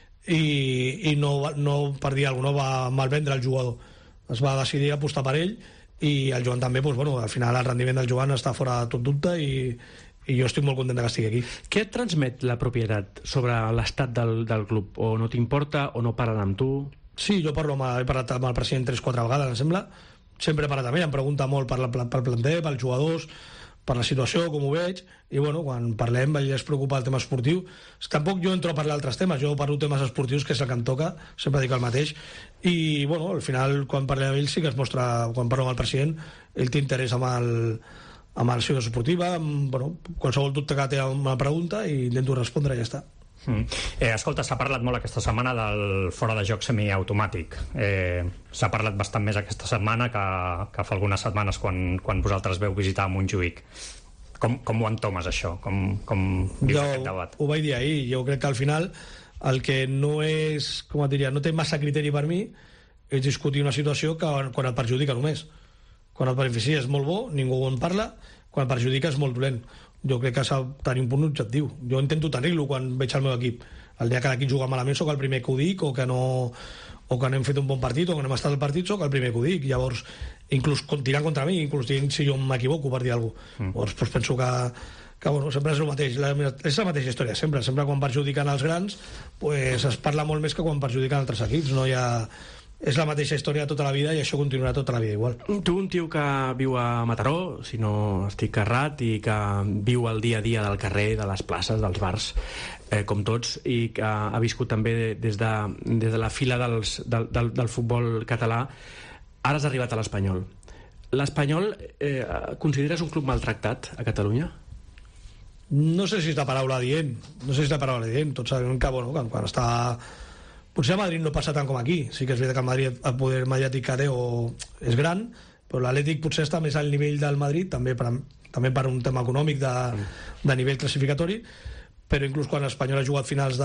i no per dir alguna cosa, no va malvendre el jugador, es va decidir apostar per ell, i el Joan també, al final el rendiment del Joan està fora de tot dubte i jo estic molt content que estigui aquí. Què et transmet la propietat sobre l'estat del club? O no t'importa o no parlen amb tu? Sí, jo he parlat amb el president 3-4 vegades, em sembla. Sempre he parlat amb ell, em pregunta molt pel planter, pels jugadors, per la situació, com ho veig, i quan parlem ell es preocupa del tema esportiu. Tampoc jo entro a parlar d'altres temes, jo parlo temes esportius, que és el que em toca, sempre dic el mateix, i al final quan parlem amb ell sí que es mostra, quan parlo amb el president, ell té interès amb la situació esportiva, qualsevol dubte que té una pregunta i intento respondre i ja està. Escolta, s'ha parlat molt aquesta setmana del fora de joc semiautomàtic. S'ha parlat bastant més aquesta setmana que fa algunes setmanes quan vosaltres veu visitar Montjuïc. Com ho entomes, això? Com vius aquest debat? Ho vaig dir ahir. Jo crec que al final el que no és, no té massa criteri per mi és discutir una situació quan et perjudica només. Quan et beneficia és molt bo, ningú en parla, quan et perjudica és molt dolent. Jo crec que s'ha de tenir un punt objectiu. Jo intento tenir-lo quan veig el meu equip. El dia que l'equip juga malament soc el primer que ho dic, o que no hem fet un bon partit, o que no hem estat al partit, soc el primer que ho dic. Llavors, inclús tirant contra mi, inclús dient si jo m'equivoco per dir alguna cosa. Llavors, penso que sempre és el mateix. És la mateixa història, sempre quan perjudiquen els grans es parla molt més que quan perjudiquen altres equips. No hi ha... és la mateixa història tota la vida i això continuarà tota la vida igual. Tu, un tio que viu a Mataró, si no estic errat, i que viu el dia a dia del carrer, de les places, dels bars, com tots, i que ha viscut també des de la fila del futbol català, ara has arribat a l'Espanyol. L'Espanyol consideres un club maltractat a Catalunya? No sé si és la paraula dient, tots sabem que, bueno, quan està... Potser a Madrid no passa tant com aquí, sí que és veritat que a Madrid el poder mediàtic que té és gran, però l'Atlètic potser està més al nivell del Madrid, també per un tema econòmic de nivell classificatori, però inclús quan l'Espanyol ha jugat finals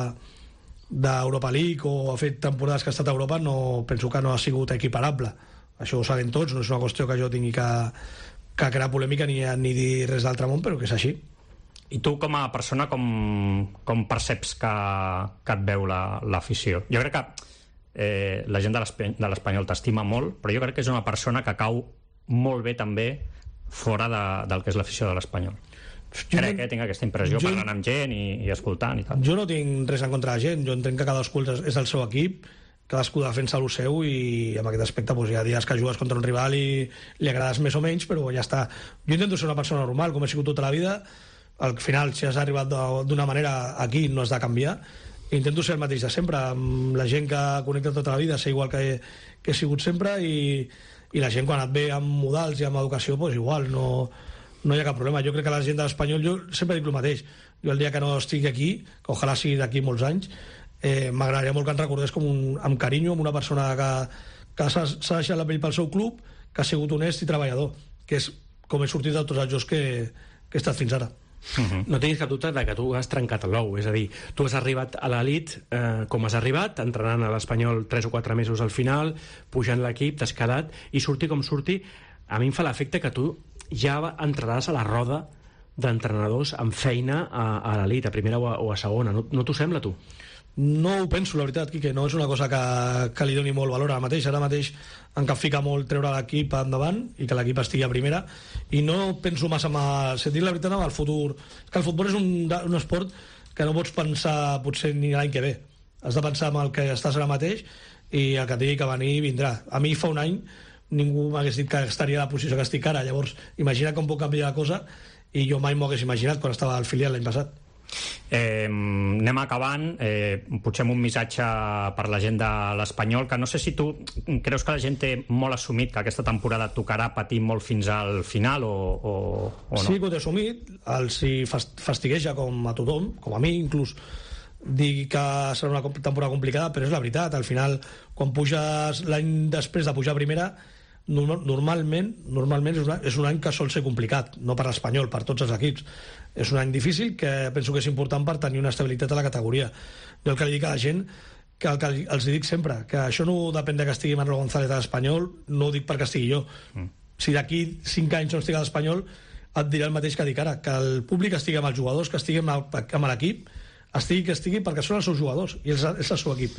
d'Europa League o ha fet temporades que ha estat a Europa, no penso que no ha sigut equiparable. Això ho sabem tots, no és una qüestió que jo tingui que crear polèmica ni dir res d'altre món, però que és així. I tu, com a persona, com perceps que et veu l'afició? Jo crec que la gent de l'Espanyol t'estima molt, però jo crec que és una persona que cau molt bé també fora del que és l'afició de l'Espanyol. Crec que tinc aquesta impressió parlant amb gent i escoltant i tal. Jo no tinc res en contra de la gent, jo entenc que cadascú és el seu equip, cadascú defensa el seu, i en aquest aspecte hi ha dies que jugues contra un rival i li agrades més o menys, però ja està. Jo intento ser una persona normal, com he sigut tota la vida. Al final, si has arribat d'una manera aquí, no has de canviar. Intento ser el mateix de sempre, amb la gent que connecta tota la vida, ser igual que he sigut sempre, i la gent quan et ve amb modals i amb educació, doncs igual, no hi ha cap problema. Jo crec que la gent de l'Espanyol, jo sempre dic el mateix, jo el dia que no estigui aquí, que ojalà sigui d'aquí molts anys, m'agradaria molt que ens recordés amb carinyo, amb una persona que s'ha deixat la pell pel seu club, que ha sigut honest i treballador, que és com he sortit de tots els jocs que he estat fins ara. No tinguis cap dubte que tu has trencat l'ou, és a dir, tu has arribat a l'elit com has arribat, entrenant a l'Espanyol 3 o 4 mesos al final, pujant l'equip, t'has quedat, i surti com surti, a mi em fa l'efecte que tu ja entraràs a la roda d'entrenadors amb feina a l'elit, a primera o a segona. No t'ho sembla, tu? No ho penso, la veritat, Quique, no és una cosa que li doni molt valor ara mateix em capfica molt treure l'equip endavant i que l'equip estigui a primera, i no penso massa si dir la veritat amb el futur, que el futbol és un esport que no pots pensar potser ni l'any que ve, has de pensar en el que estàs ara mateix, i el que tingui que venir vindrà. A mi fa un any ningú m'hagués dit que estaria a la posició que estic ara, llavors imagina com pot canviar la cosa, i jo mai m'ho hagués imaginat quan estava al filial l'any passat. Anem acabant, potser amb un missatge per la gent de l'Espanyol, que no sé si tu creus que la gent té molt assumit que aquesta temporada tocarà patir molt fins al final o no? Sí que ho té assumit, els hi fastigueja com a tothom, com a mi inclús, dir que serà una temporada complicada, però és la veritat, al final quan puges l'any després de pujar a primera, normalment és un any que sol ser complicat, no per l'Espanyol, per tots els equips. És un any difícil que penso que és important per tenir una estabilitat a la categoria. Jo el que li dic a la gent, que els dic sempre, que això no depèn de que estigui Manolo González a l'Espanyol, no ho dic perquè estigui jo. Si d'aquí 5 anys no estigui a l'Espanyol, et diré el mateix que dic ara, que el públic estigui amb els jugadors, que estigui amb l'equip, estigui perquè són els seus jugadors i és el seu equip.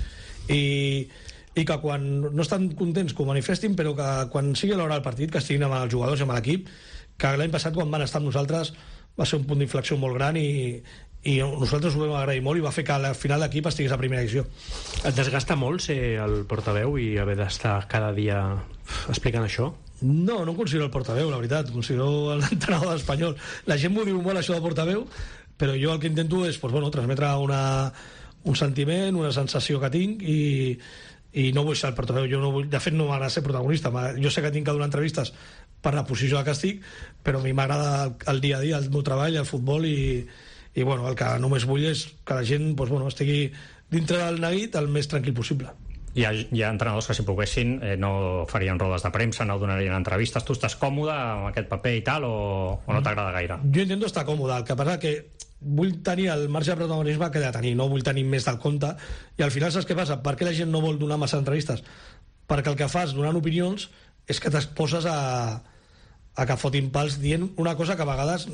I que quan no estan contents que ho manifestin, però que quan sigui l'hora del partit que estiguin amb els jugadors i amb l'equip, que l'any passat quan van estar amb nosaltres va ser un punt d'inflexió molt gran i nosaltres ho vam agrair molt i va fer que al final l'equip estigués a primera divisió. Et desgasta molt ser el portaveu i haver d'estar cada dia explicant això? No em considero el portaveu, la veritat, considero l'entrenador de l'Espanyol. La gent m'ho diu molt, això de portaveu, però jo el que intento és transmetre un sentiment, una sensació que tinc, i no vull ser el portaveu, de fet no m'agrada ser protagonista, jo sé que tinc que donar entrevistes per la posició que estic, però a mi m'agrada el dia a dia, el meu treball, el futbol, i el que només vull és que la gent estigui dintre del neguit el més tranquil possible. Hi ha entrenadors que si poguessin no farien rodes de premsa, no donarien entrevistes. Tu estàs còmode amb aquest paper i tal, o no t'agrada gaire? Jo intento estar còmode, el que passa que vull tenir el marge de protagonisme que he de tenir, no vull tenir més del compte, i al final saps què passa? Per què la gent no vol donar massa entrevistes? Perquè el que fas donant opinions és que t'exposes a que fotin pals dient una cosa que a vegades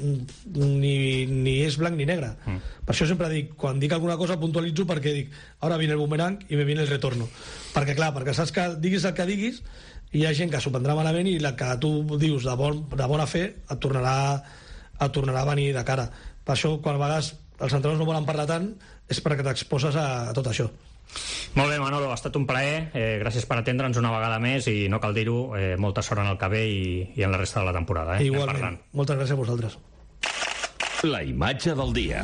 ni és blanc ni negre. Per això sempre dic, quan dic alguna cosa puntualitzo, perquè dic, ara viene el boomerang i me viene el retorno, perquè saps que diguis el que diguis, hi ha gent que s'ho prendrà malament i la que tu dius de bona fe et tornarà a venir de cara. Per això, quan a vegades els entrenadors no volen parlar tant, és perquè t'exposes a tot això. Molt bé, Manolo, ha estat un plaer. Gràcies per atendre'ns una vegada més i no cal dir-ho, molta sort en el que ve i en la resta de la temporada. Igualment. Moltes gràcies a vosaltres. La imatge del dia.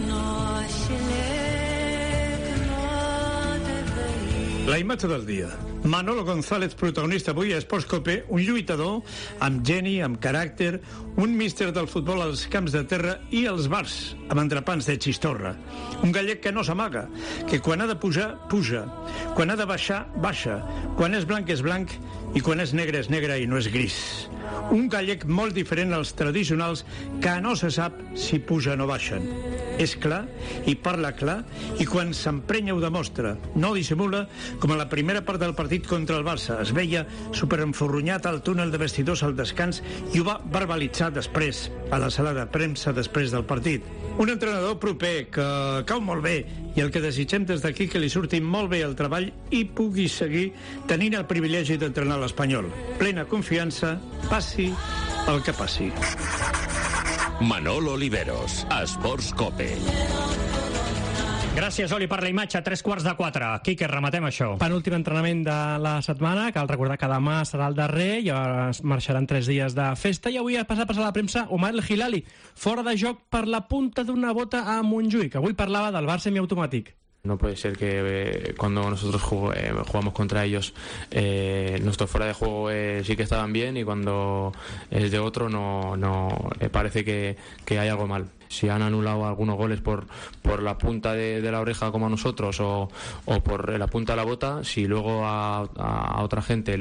La imatge del dia. Manolo González, protagonista avui a Esports Cope, un lluitador amb geni, amb caràcter, un míster del futbol als camps de terra i als bars, amb entrepans de xistorra. Un gallec que no s'amaga, que quan ha de pujar, puja. Quan ha de baixar, baixa. Quan és blanc i quan és negre i no és gris. Un gallec molt diferent als tradicionals que no se sap si pugen o baixen. És clar i parla clar i quan s'emprenya ho demostra. No dissimula, com a la primera part del partit contra el Barça. Es veia superenforronyat al túnel de vestidors al descans i ho va verbalitzar després, a la sala de premsa després del partit. Un entrenador proper que cau molt bé i el que desitgem des d'aquí que li surti molt bé el treball i pugui seguir tenint el privilegi d'entrenar l'Espanyol. Plena confiança, passi el que passi. Manolo Oliveros, Esports Cope. Gràcies, Oli, per la imatge. 3:45. Quique, rematem això. Penúltim entrenament de la setmana. Cal recordar que demà serà el darrer i es marxaran 3 dies de festa. I avui ha passat a la premsa Omar El Hilali, fora de joc per la punta d'una bota a Montjuïc. Avui parlava del Barça semiautomàtic. No puede ser que cuando nosotros jugamos contra ellos nuestros fuera de juego sí que estaban bien y cuando es de otro no parece que hay algo mal. Si han anulado algunos goles por la punta de la oreja como a nosotros o por la punta de la bota, si luego a otra gente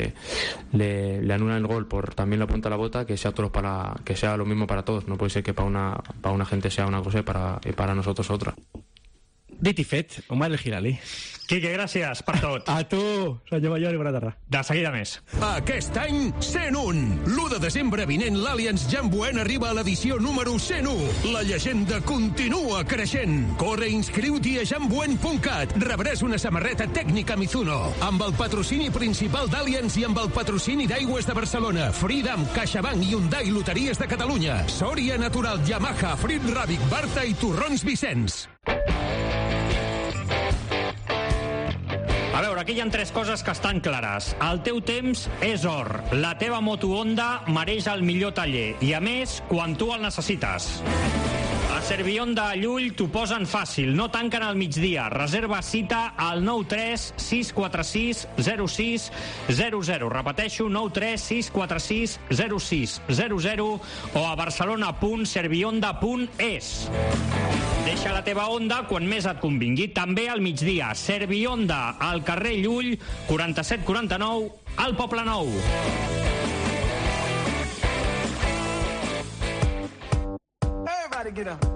le anulan el gol por también la punta de la bota, que sea lo mismo para todos. No puede ser que para una gente sea una cosa y para nosotros otra. Dit i fet, Omar El Hilali. Quique, gràcies per tot. A tu, senyor Mayor, i bona tarda. De seguida més. Aquest any, 101. L'1 de desembre vinent, l'Allianz Jambuent arriba a l'edició número 101. La llegenda continua creixent. Corre i inscriu-t'hi a jambuent.cat. Rebràs una samarreta tècnica Mizuno, amb el patrocini principal d'Allianz i amb el patrocini d'Aigües de Barcelona, Freedom, CaixaBank, Hyundai, Loteries de Catalunya, Sòria Natural, Yamaha, Frit Ràbic, Barta i Torrons Vicenç. A veure, aquí hi ha 3 coses que estan clares. El teu temps és or. La teva moto Honda mereix el millor taller. I a més, quan tu el necessites. A Servihonda a Llull t'ho posen fàcil. No tanquen al migdia. Reserva cita al 93 646 06 00. Repeteixo, 93 646 06 00 o a barcelona.servihonda.es. Deixa la teva Honda quan més et convingui. També al migdia. Servihonda, al carrer Llull, 4749, al Poble Nou. Everybody get up.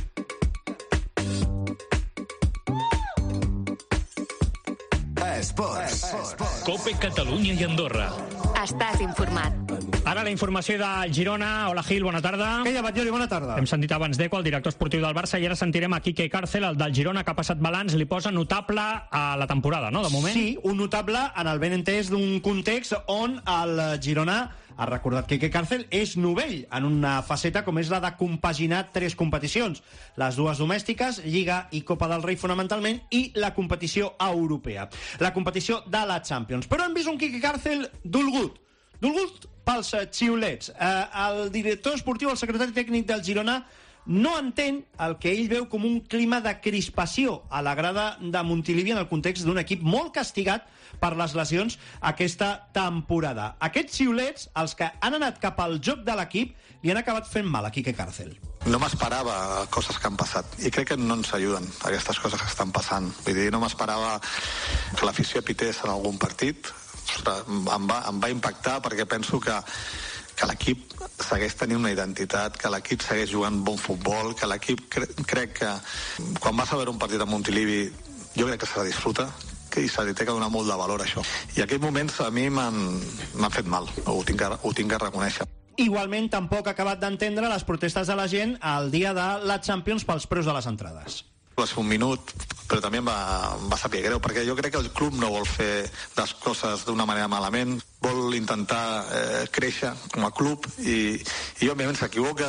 Esports. Cope Catalunya i Andorra. Estàs informat. Ara la informació de Girona. Hola, Gil, bona tarda. Què hi ha, Batllori? Bona tarda. Hem sentit abans Deco, el director esportiu del Barça, i ara sentirem a Quique Cárcel, el del Girona, que ha passat balanç. Li posa notable a la temporada, no?, de moment. Sí, un notable en el ben entès d'un context on el Girona, ha recordat Quique Cárcel, és novell en una faceta com és la de compaginar 3 competicions. Les 2 domèstiques, Lliga i Copa del Rei fonamentalment, i la competició europea. La competició de la Champions. Però hem vist un Quique Cárcel dolgut pels xiulets. El director esportiu, el secretari tècnic del Girona, no entén el que ell veu com un clima de crispació a la grada de Montilivi en el context d'un equip molt castigat per les lesions aquesta temporada. Aquests xiulets, els que han anat cap al joc de l'equip, li han acabat fent mal a Quique Cárcel. No m'esperava coses que han passat i crec que no ens ajuden aquestes coses que estan passant. Vull dir, no m'esperava que l'afició pités en algun partit. Ostres, em va impactar perquè penso que l'equip segueix tenint una identitat, que l'equip segueix jugant bon futbol, que l'equip crec que quan vas a veure un partit a Montilivi jo crec que se la disfruta i se li té que donar molt de valor a això. I aquells moments a mi m'han fet mal, ho tinc que reconèixer. Igualment, tampoc ha acabat d'entendre les protestes de la gent el dia de la Champions pels preus de les entrades. Va ser un minut, però també em va saber greu, perquè jo crec que el club no vol fer les coses d'una manera malament, vol intentar créixer com a club i òbviament s'equivoca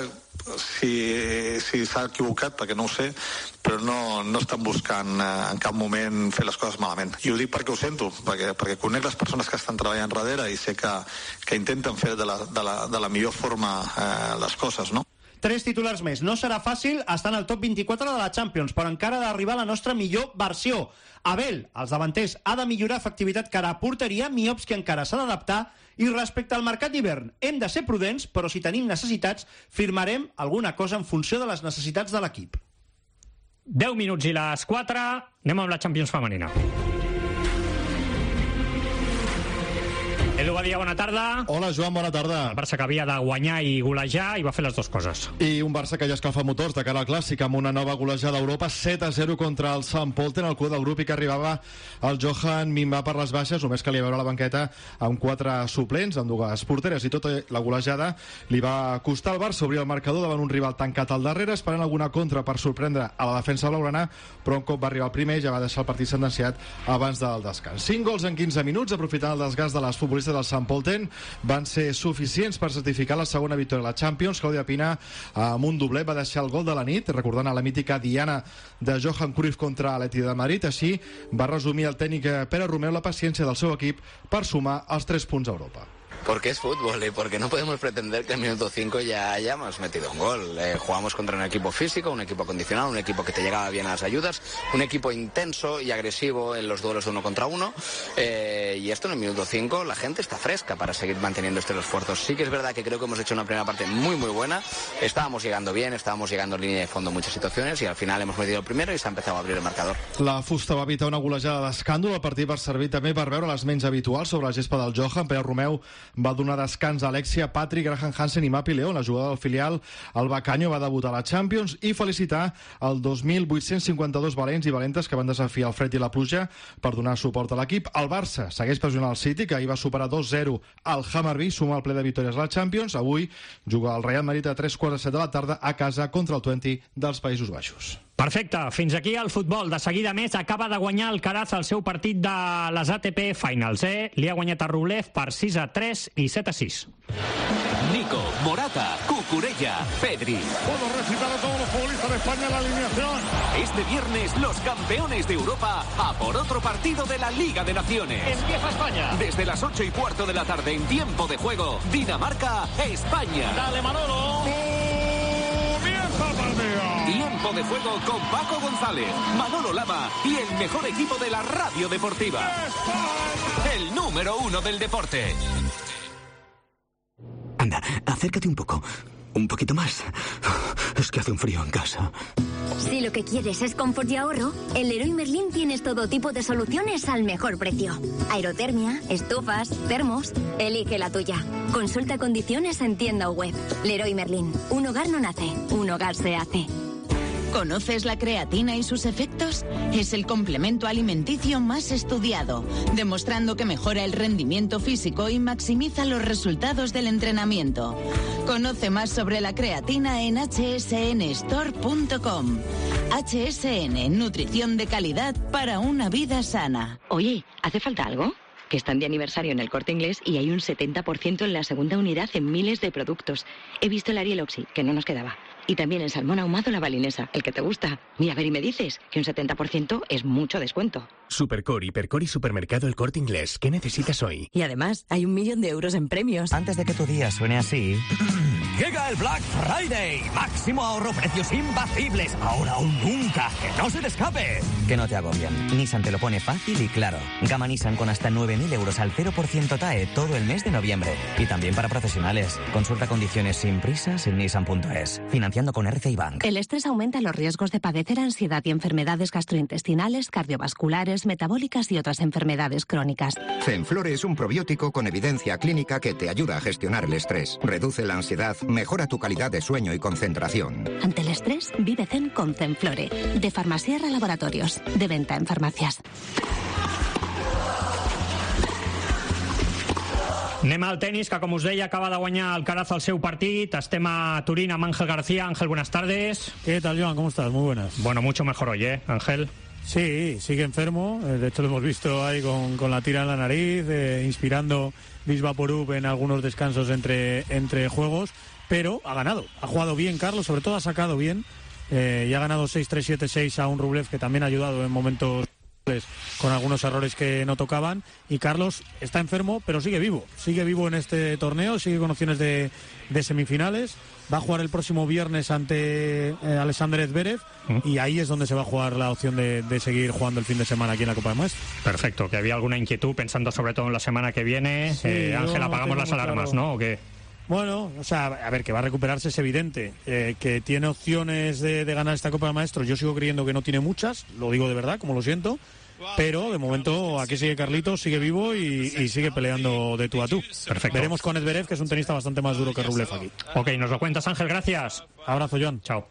si s'ha equivocat, perquè no ho sé, però no estan buscant en cap moment fer les coses malament. I ho dic perquè ho sento, perquè conec les persones que estan treballant darrere i sé que intenten fer de la millor forma les coses, no? 3 titulars més. No serà fàcil estar en el top 24 de la Champions, però encara ha d'arribar la nostra millor versió. Abel, els davanters, ha de millorar efectivitat cara a porteria, Miovski encara s'ha d'adaptar, i respecte al mercat d'hivern, hem de ser prudents, però si tenim necessitats, firmarem alguna cosa en funció de les necessitats de l'equip. 10 minuts i les 4, anem amb la Champions femenina. Edu Badia, bona tarda. Hola, Joan, bona tarda. El Barça que havia de guanyar i golejar i va fer les dues coses. I un Barça que ja escalfa motors de cara al Clàssic amb una nova golejada d'Europa, 7-0 contra el Sant Pölten, el cua del grup, i que arribava el Johan Minva per les baixes, només calia veure la banqueta amb 4 suplents, amb 2 porteres, i tota la golejada li va costar al Barça obrir el marcador davant un rival tancat al darrere, esperant alguna contra per sorprendre a la defensa blaugrana, però un cop va arribar el primer ja va deixar el partit sentenciat abans del descans. 5 gols en 15 minuts, aprofitant el desgast de les futbolistes del Sant Pölten, van ser suficients per certificar la segona victòria a la Champions. Clàudia Pina, amb un doblet, va deixar el gol de la nit, recordant a la mítica diana de Johan Cruyff contra l'Atlètic de Madrid. Així va resumir el tècnic Pere Romeu la paciència del seu equip per sumar els 3 punts a Europa. Porque es fútbol y porque no podemos pretender que en el minuto 5 ya hayamos metido un gol. Jugamos contra un equipo físico, un equipo acondicionado, un equipo que te llegaba bien a las ayudas, un equipo intenso y agresivo en los duelos de 1 contra 1. Y esto en el minuto 5 la gente está fresca para seguir manteniendo estos esfuerzos. Sí que es verdad que creo que hemos hecho una primera parte muy muy buena. Estábamos llegando bien, estábamos llegando en línea de fondo en muchas situaciones y al final hemos metido el primero y se ha empezado a abrir el marcador. La fusta va evitar una golejada d'escàndol. El partit va servir també per veure les menys habituals sobre la gespa del Johan. Pere Romeu va donar descans a Alexia, Patrick, Graham Hansen i Mapi León. La jugada del filial, el Bacanyo, va debutar a la Champions, i felicitar el 2.852 valents i valentes que van desafiar el fred i la pluja per donar suport a l'equip. El Barça segueix pressionant el City, que ahir va superar 2-0 al Hammarby, suma el ple de victòries a la Champions. Avui juga el Real Madrid a 3:15 de la tarda a casa contra el Twente dels Països Baixos. Perfecte, fins aquí el futbol. De seguida més, acaba de guanyar el Alcaraz el seu partit de les ATP Finals. Li ha guanyat a Rublev per 6-3 i 7-6. Nico, Morata, Cucurella, Pedri. Puedo recitar a todos los futbolistas de España en la alineación. Este viernes, los campeones de Europa a por otro partido de la Liga de Naciones. Empieza España. Desde las 8:15 de la tarde en tiempo de juego, Dinamarca, España. Dale, Manolo. Comienza el partido. Tiempo de juego con Paco González, Manolo Lama y el mejor equipo de la radio deportiva. El número 1 del deporte. Anda, acércate un poco. Un poquito más. Es que hace un frío en casa. Si lo que quieres es confort y ahorro, en Leroy Merlin tienes todo tipo de soluciones al mejor precio. Aerotermia, estufas, termos. Elige la tuya. Consulta condiciones en tienda o web. Leroy Merlin. Un hogar no nace, un hogar se hace. ¿Conoces la creatina y sus efectos? Es el complemento alimenticio más estudiado, demostrando que mejora el rendimiento físico y maximiza los resultados del entrenamiento. Conoce más sobre la creatina en hsnstore.com. HSN, nutrición de calidad para una vida sana. Oye, ¿hace falta algo? Que están de aniversario en el Corte Inglés y hay un 70% en la segunda unidad en miles de productos. He visto el Ariel Oxy, que no nos quedaba. Y también el salmón ahumado la balinesa, el que te gusta. Mira, a ver y me dices que un 70% es mucho descuento. Supercore, Hipercore y Supermercado El Corte Inglés. ¿Qué necesitas hoy? Y además, hay 1 millón de euros en premios. Antes de que tu día suene así... Llega el Black Friday. Máximo ahorro, precios imbatibles. Ahora o nunca. Que no se te escape. Que no te agobien. Nissan te lo pone fácil y claro. Gama Nissan con hasta 9.000 euros al 0% TAE todo el mes de noviembre. Y también para profesionales. Consulta condiciones sin prisas en nissan.es. Financiando con RCI Bank. El estrés aumenta los riesgos de padecer ansiedad y enfermedades gastrointestinales, cardiovasculares, metabólicas y otras enfermedades crónicas. Zenflore es un probiótico con evidencia clínica que te ayuda a gestionar el estrés. Reduce la ansiedad, mejora tu calidad de sueño y concentración. Ante el estrés, vive zen con Zenflore. De Farmasierra Laboratorios. De venta en farmacias. Anem al tenis, que com us deia acaba de guanyar Alcaraz el seu partit. Estem a Turín amb Ángel García. Ángel, buenas tardes. ¿Qué tal, Joan? ¿Cómo estás? Muy buenas. Bueno, mucho mejor hoy, Ángel? Sí, sigue enfermo. De hecho, lo hemos visto ahí con la tira en la nariz, inspirando Vaporub en algunos descansos entre juegos. pero ha ganado. Ha jugado bien Carlos, sobre todo ha sacado bien, y ha ganado 6-3, 7-6 a un Rublev que también ha ayudado en momentos con algunos errores que no tocaban, y Carlos está enfermo pero sigue vivo en este torneo, sigue con opciones de semifinales, va a jugar el próximo viernes ante Alexander Zverev, y ahí es donde se va a jugar la opción de seguir jugando el fin de semana aquí en la Copa de Maestros. Perfecto, que había alguna inquietud pensando sobre todo en la semana que viene. Sí, Ángel, apagamos las alarmas, claro. ¿No? ¿O qué? Bueno, o sea, a ver, que va a recuperarse es evidente, que tiene opciones de ganar esta Copa de Maestros. Yo sigo creyendo que no tiene muchas, lo digo de verdad, como lo siento, pero de momento aquí sigue Carlitos, sigue vivo y sigue peleando de tú a tú. Perfecto. Veremos con Zverev, que es un tenista bastante más duro que Rublev aquí. Ok, nos lo cuentas, Ángel, gracias. Abrazo, Joan. Chao.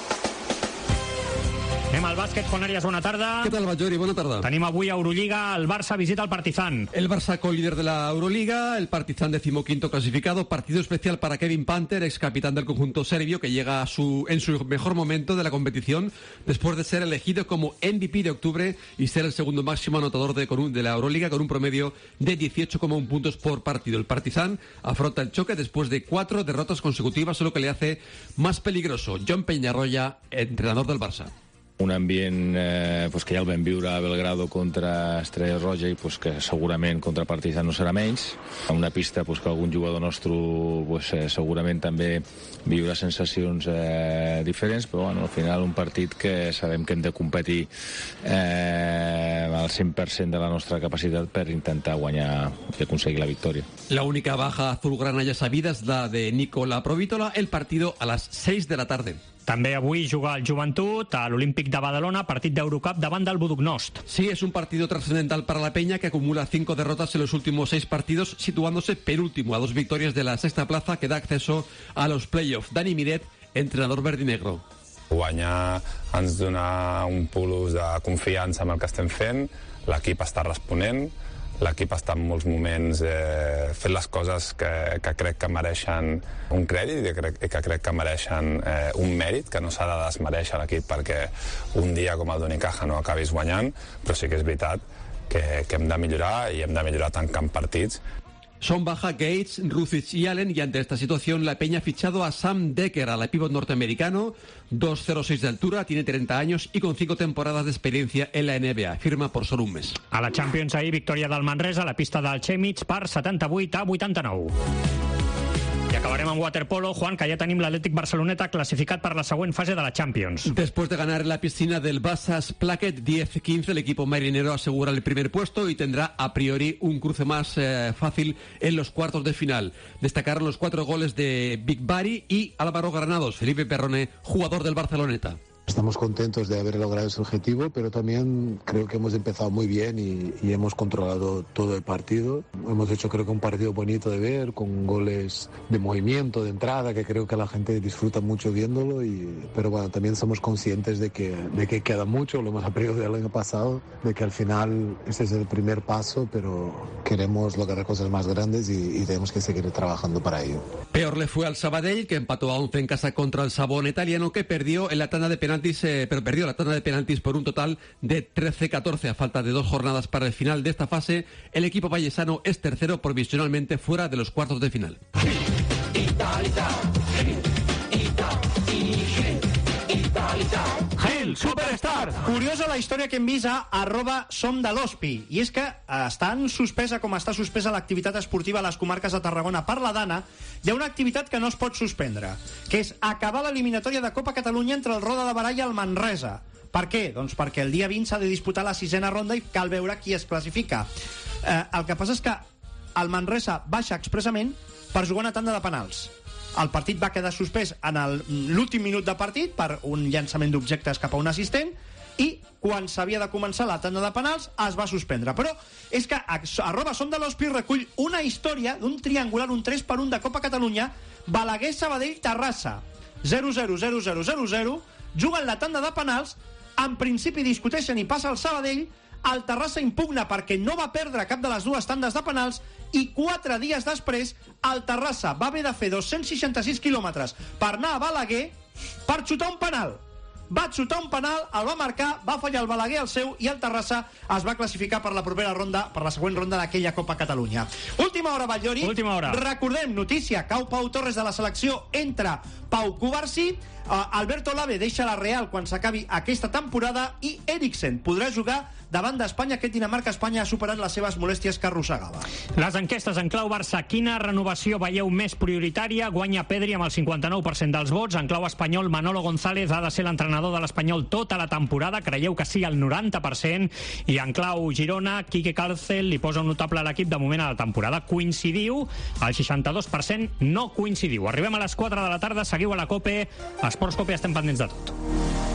Anem al bàsquet, Juan Arias, bona tarda. Què tal, Bajori? Bona tarda. Tenim avui a Euroliga, el Barça visita al Partizan. El Barça co-líder de la Euroliga, el Partizan 15º clasificado, partido especial para Kevin Panter, ex capitán del conjunto serbio, que llega en su mejor momento de la competición, después de ser elegido como MVP de octubre y ser el segundo máximo anotador de la Euroliga, con un promedio de 18,1 puntos por partido. El Partizan afronta el choque después de 4 derrotas consecutivas, lo que le hace más peligroso. John Peñarroya, entrenador del Barça. Un ambient pues que ja el vam viure a Belgrado contra Estrella Roja i pues que segurament contra Partizan no serà menys. Una pista pues que algun jugador nostre pues, segurament també viurà sensacions diferents, però bueno, al final un partit que sabem que hem de competir al 100% de la nostra capacitat per intentar guanyar i aconseguir la victòria. La única baja azulgrana ya sabida es la de Nikola Provítola, el partido a las 6 de la tarde. També avui juga el Joventut a l'Olímpic de Badalona, partit d'Eurocup davant del Buduknost. Sí, es un partido trascendental para la Peña, que acumula 5 derrotas en los últimos 6 partidos, situándose penúltimo a 2 victorias de la sexta plaza que da acceso a los playoffs. Dani Miret, entrenador verdinegro. Guanyar ens dona un plus de confiança amb el que estem fent, l'equip està responent, l'equip està en molts moments fent les coses que crec que mereixen un crèdit i que crec que mereixen un mèrit, que no s'ha de desmereixer l'equip perquè un dia com el d'Unicaja no acabis guanyant, però sí que és veritat que hem de millorar i hem de millorar tancant partits. Son baja Gates, Ruzic y Allen, y ante esta situación la Peña ha fichado a Sam Dekker, al pívot norteamericano, 2'06" de altura, tiene 30 años y con 5 temporadas de experiencia en la NBA. Firma por solo un mes. A la Champions ahir, victòria del Manresa a la pista del Chemnitz per 78-89. I acabarem amb waterpolo, Juan, que ja tenim l'Atlètic Barceloneta clasificat per la següent fase de la Champions. Después de ganar en la piscina del Bassas Plaquet 10-15, el equipo marinero asegura el primer puesto y tendrá a priori un cruce más fácil en los cuartos de final. Destacaron los 4 goles de Big Bari y Álvaro Granados. Felipe Perrone, jugador del Barceloneta. Estamos contentos de haber logrado ese objetivo, pero también creo que hemos empezado muy bien y hemos controlado todo el partido. Hemos hecho, creo que, un partido bonito de ver, con goles de movimiento, de entrada, que creo que la gente disfruta mucho viéndolo. Pero bueno, también somos conscientes de que queda mucho, lo hemos aprendido del año pasado, de que al final ese es el primer paso, pero queremos lograr cosas más grandes y tenemos que seguir trabajando para ello. Peor le fue al Sabadell, que empató a 11 en casa contra el Sabón italiano, que perdió en la tanda de penaltis, pero perdió la tanda de penaltis por un total de 13-14. A falta de 2 jornadas para el final de esta fase, el equipo vallesano es tercero provisionalmente fuera de los cuartos de final. Gil, Superstar! Curiosa la història que hem vist a @somdelospi. I és que estan suspesa, com està suspesa l'activitat esportiva a les comarques de Tarragona per la Dana, hi ha una activitat que no es pot suspendre, que és acabar l'eliminatòria de Copa Catalunya entre el Roda de Barà i el Manresa. Per què? Doncs perquè el dia 20 s'ha de disputar la 6ª ronda i cal veure qui es classifica. El que passa és que el Manresa baixa expressament per jugar una tanda de penals. El partit va quedar suspès en l'últim minut de partit per un llançament d'objectes cap a un assistent i quan s'havia de començar la tanda de penals es va suspendre. Però és que @somdelospi recull una història d'un triangular, un 3-1 de Copa Catalunya, Balaguer-Sabadell-Terrassa, 0-0-0-0-0-0, juguen la tanda de penals, en principi discuteixen i passa el Sabadell, el Terrassa impugna perquè no va perdre cap de les dues tandes de penals i 4 dies després el Terrassa va haver de fer 266 quilòmetres per anar a Balaguer per xutar un penal. va xutar un penal, el va marcar, va fallar el Balaguer el seu i el Terrassa es va classificar per la propera ronda, per la següent ronda d'aquella Copa Catalunya. Última hora, Batllori. Última hora. Recordem, notícia, cau Pau Torres de la selecció, entra Pau Cubarsí, Alberto Lave deixa la Real quan s'acabi aquesta temporada i Eriksen podrà jugar davant d'Espanya. Aquest Dinamarca-Espanya ha superat les seves molèsties que arrossegava. Les enquestes en clau Barça. Quina renovació veieu més prioritària? Guanya Pedri amb el 59% dels vots. En clau espanyol, Manolo González ha de ser l'entrenador de l'Espanyol tota la temporada. Creieu que sí, el 90%. I en clau Girona, Quique Cárcel li posa un notable a l'equip de moment a la temporada. Coincidiu? El 62% no coincidiu. Arribem a les 4 de la tarda. Seguiu a la COPE. A Esports COPE estem pendents de tot.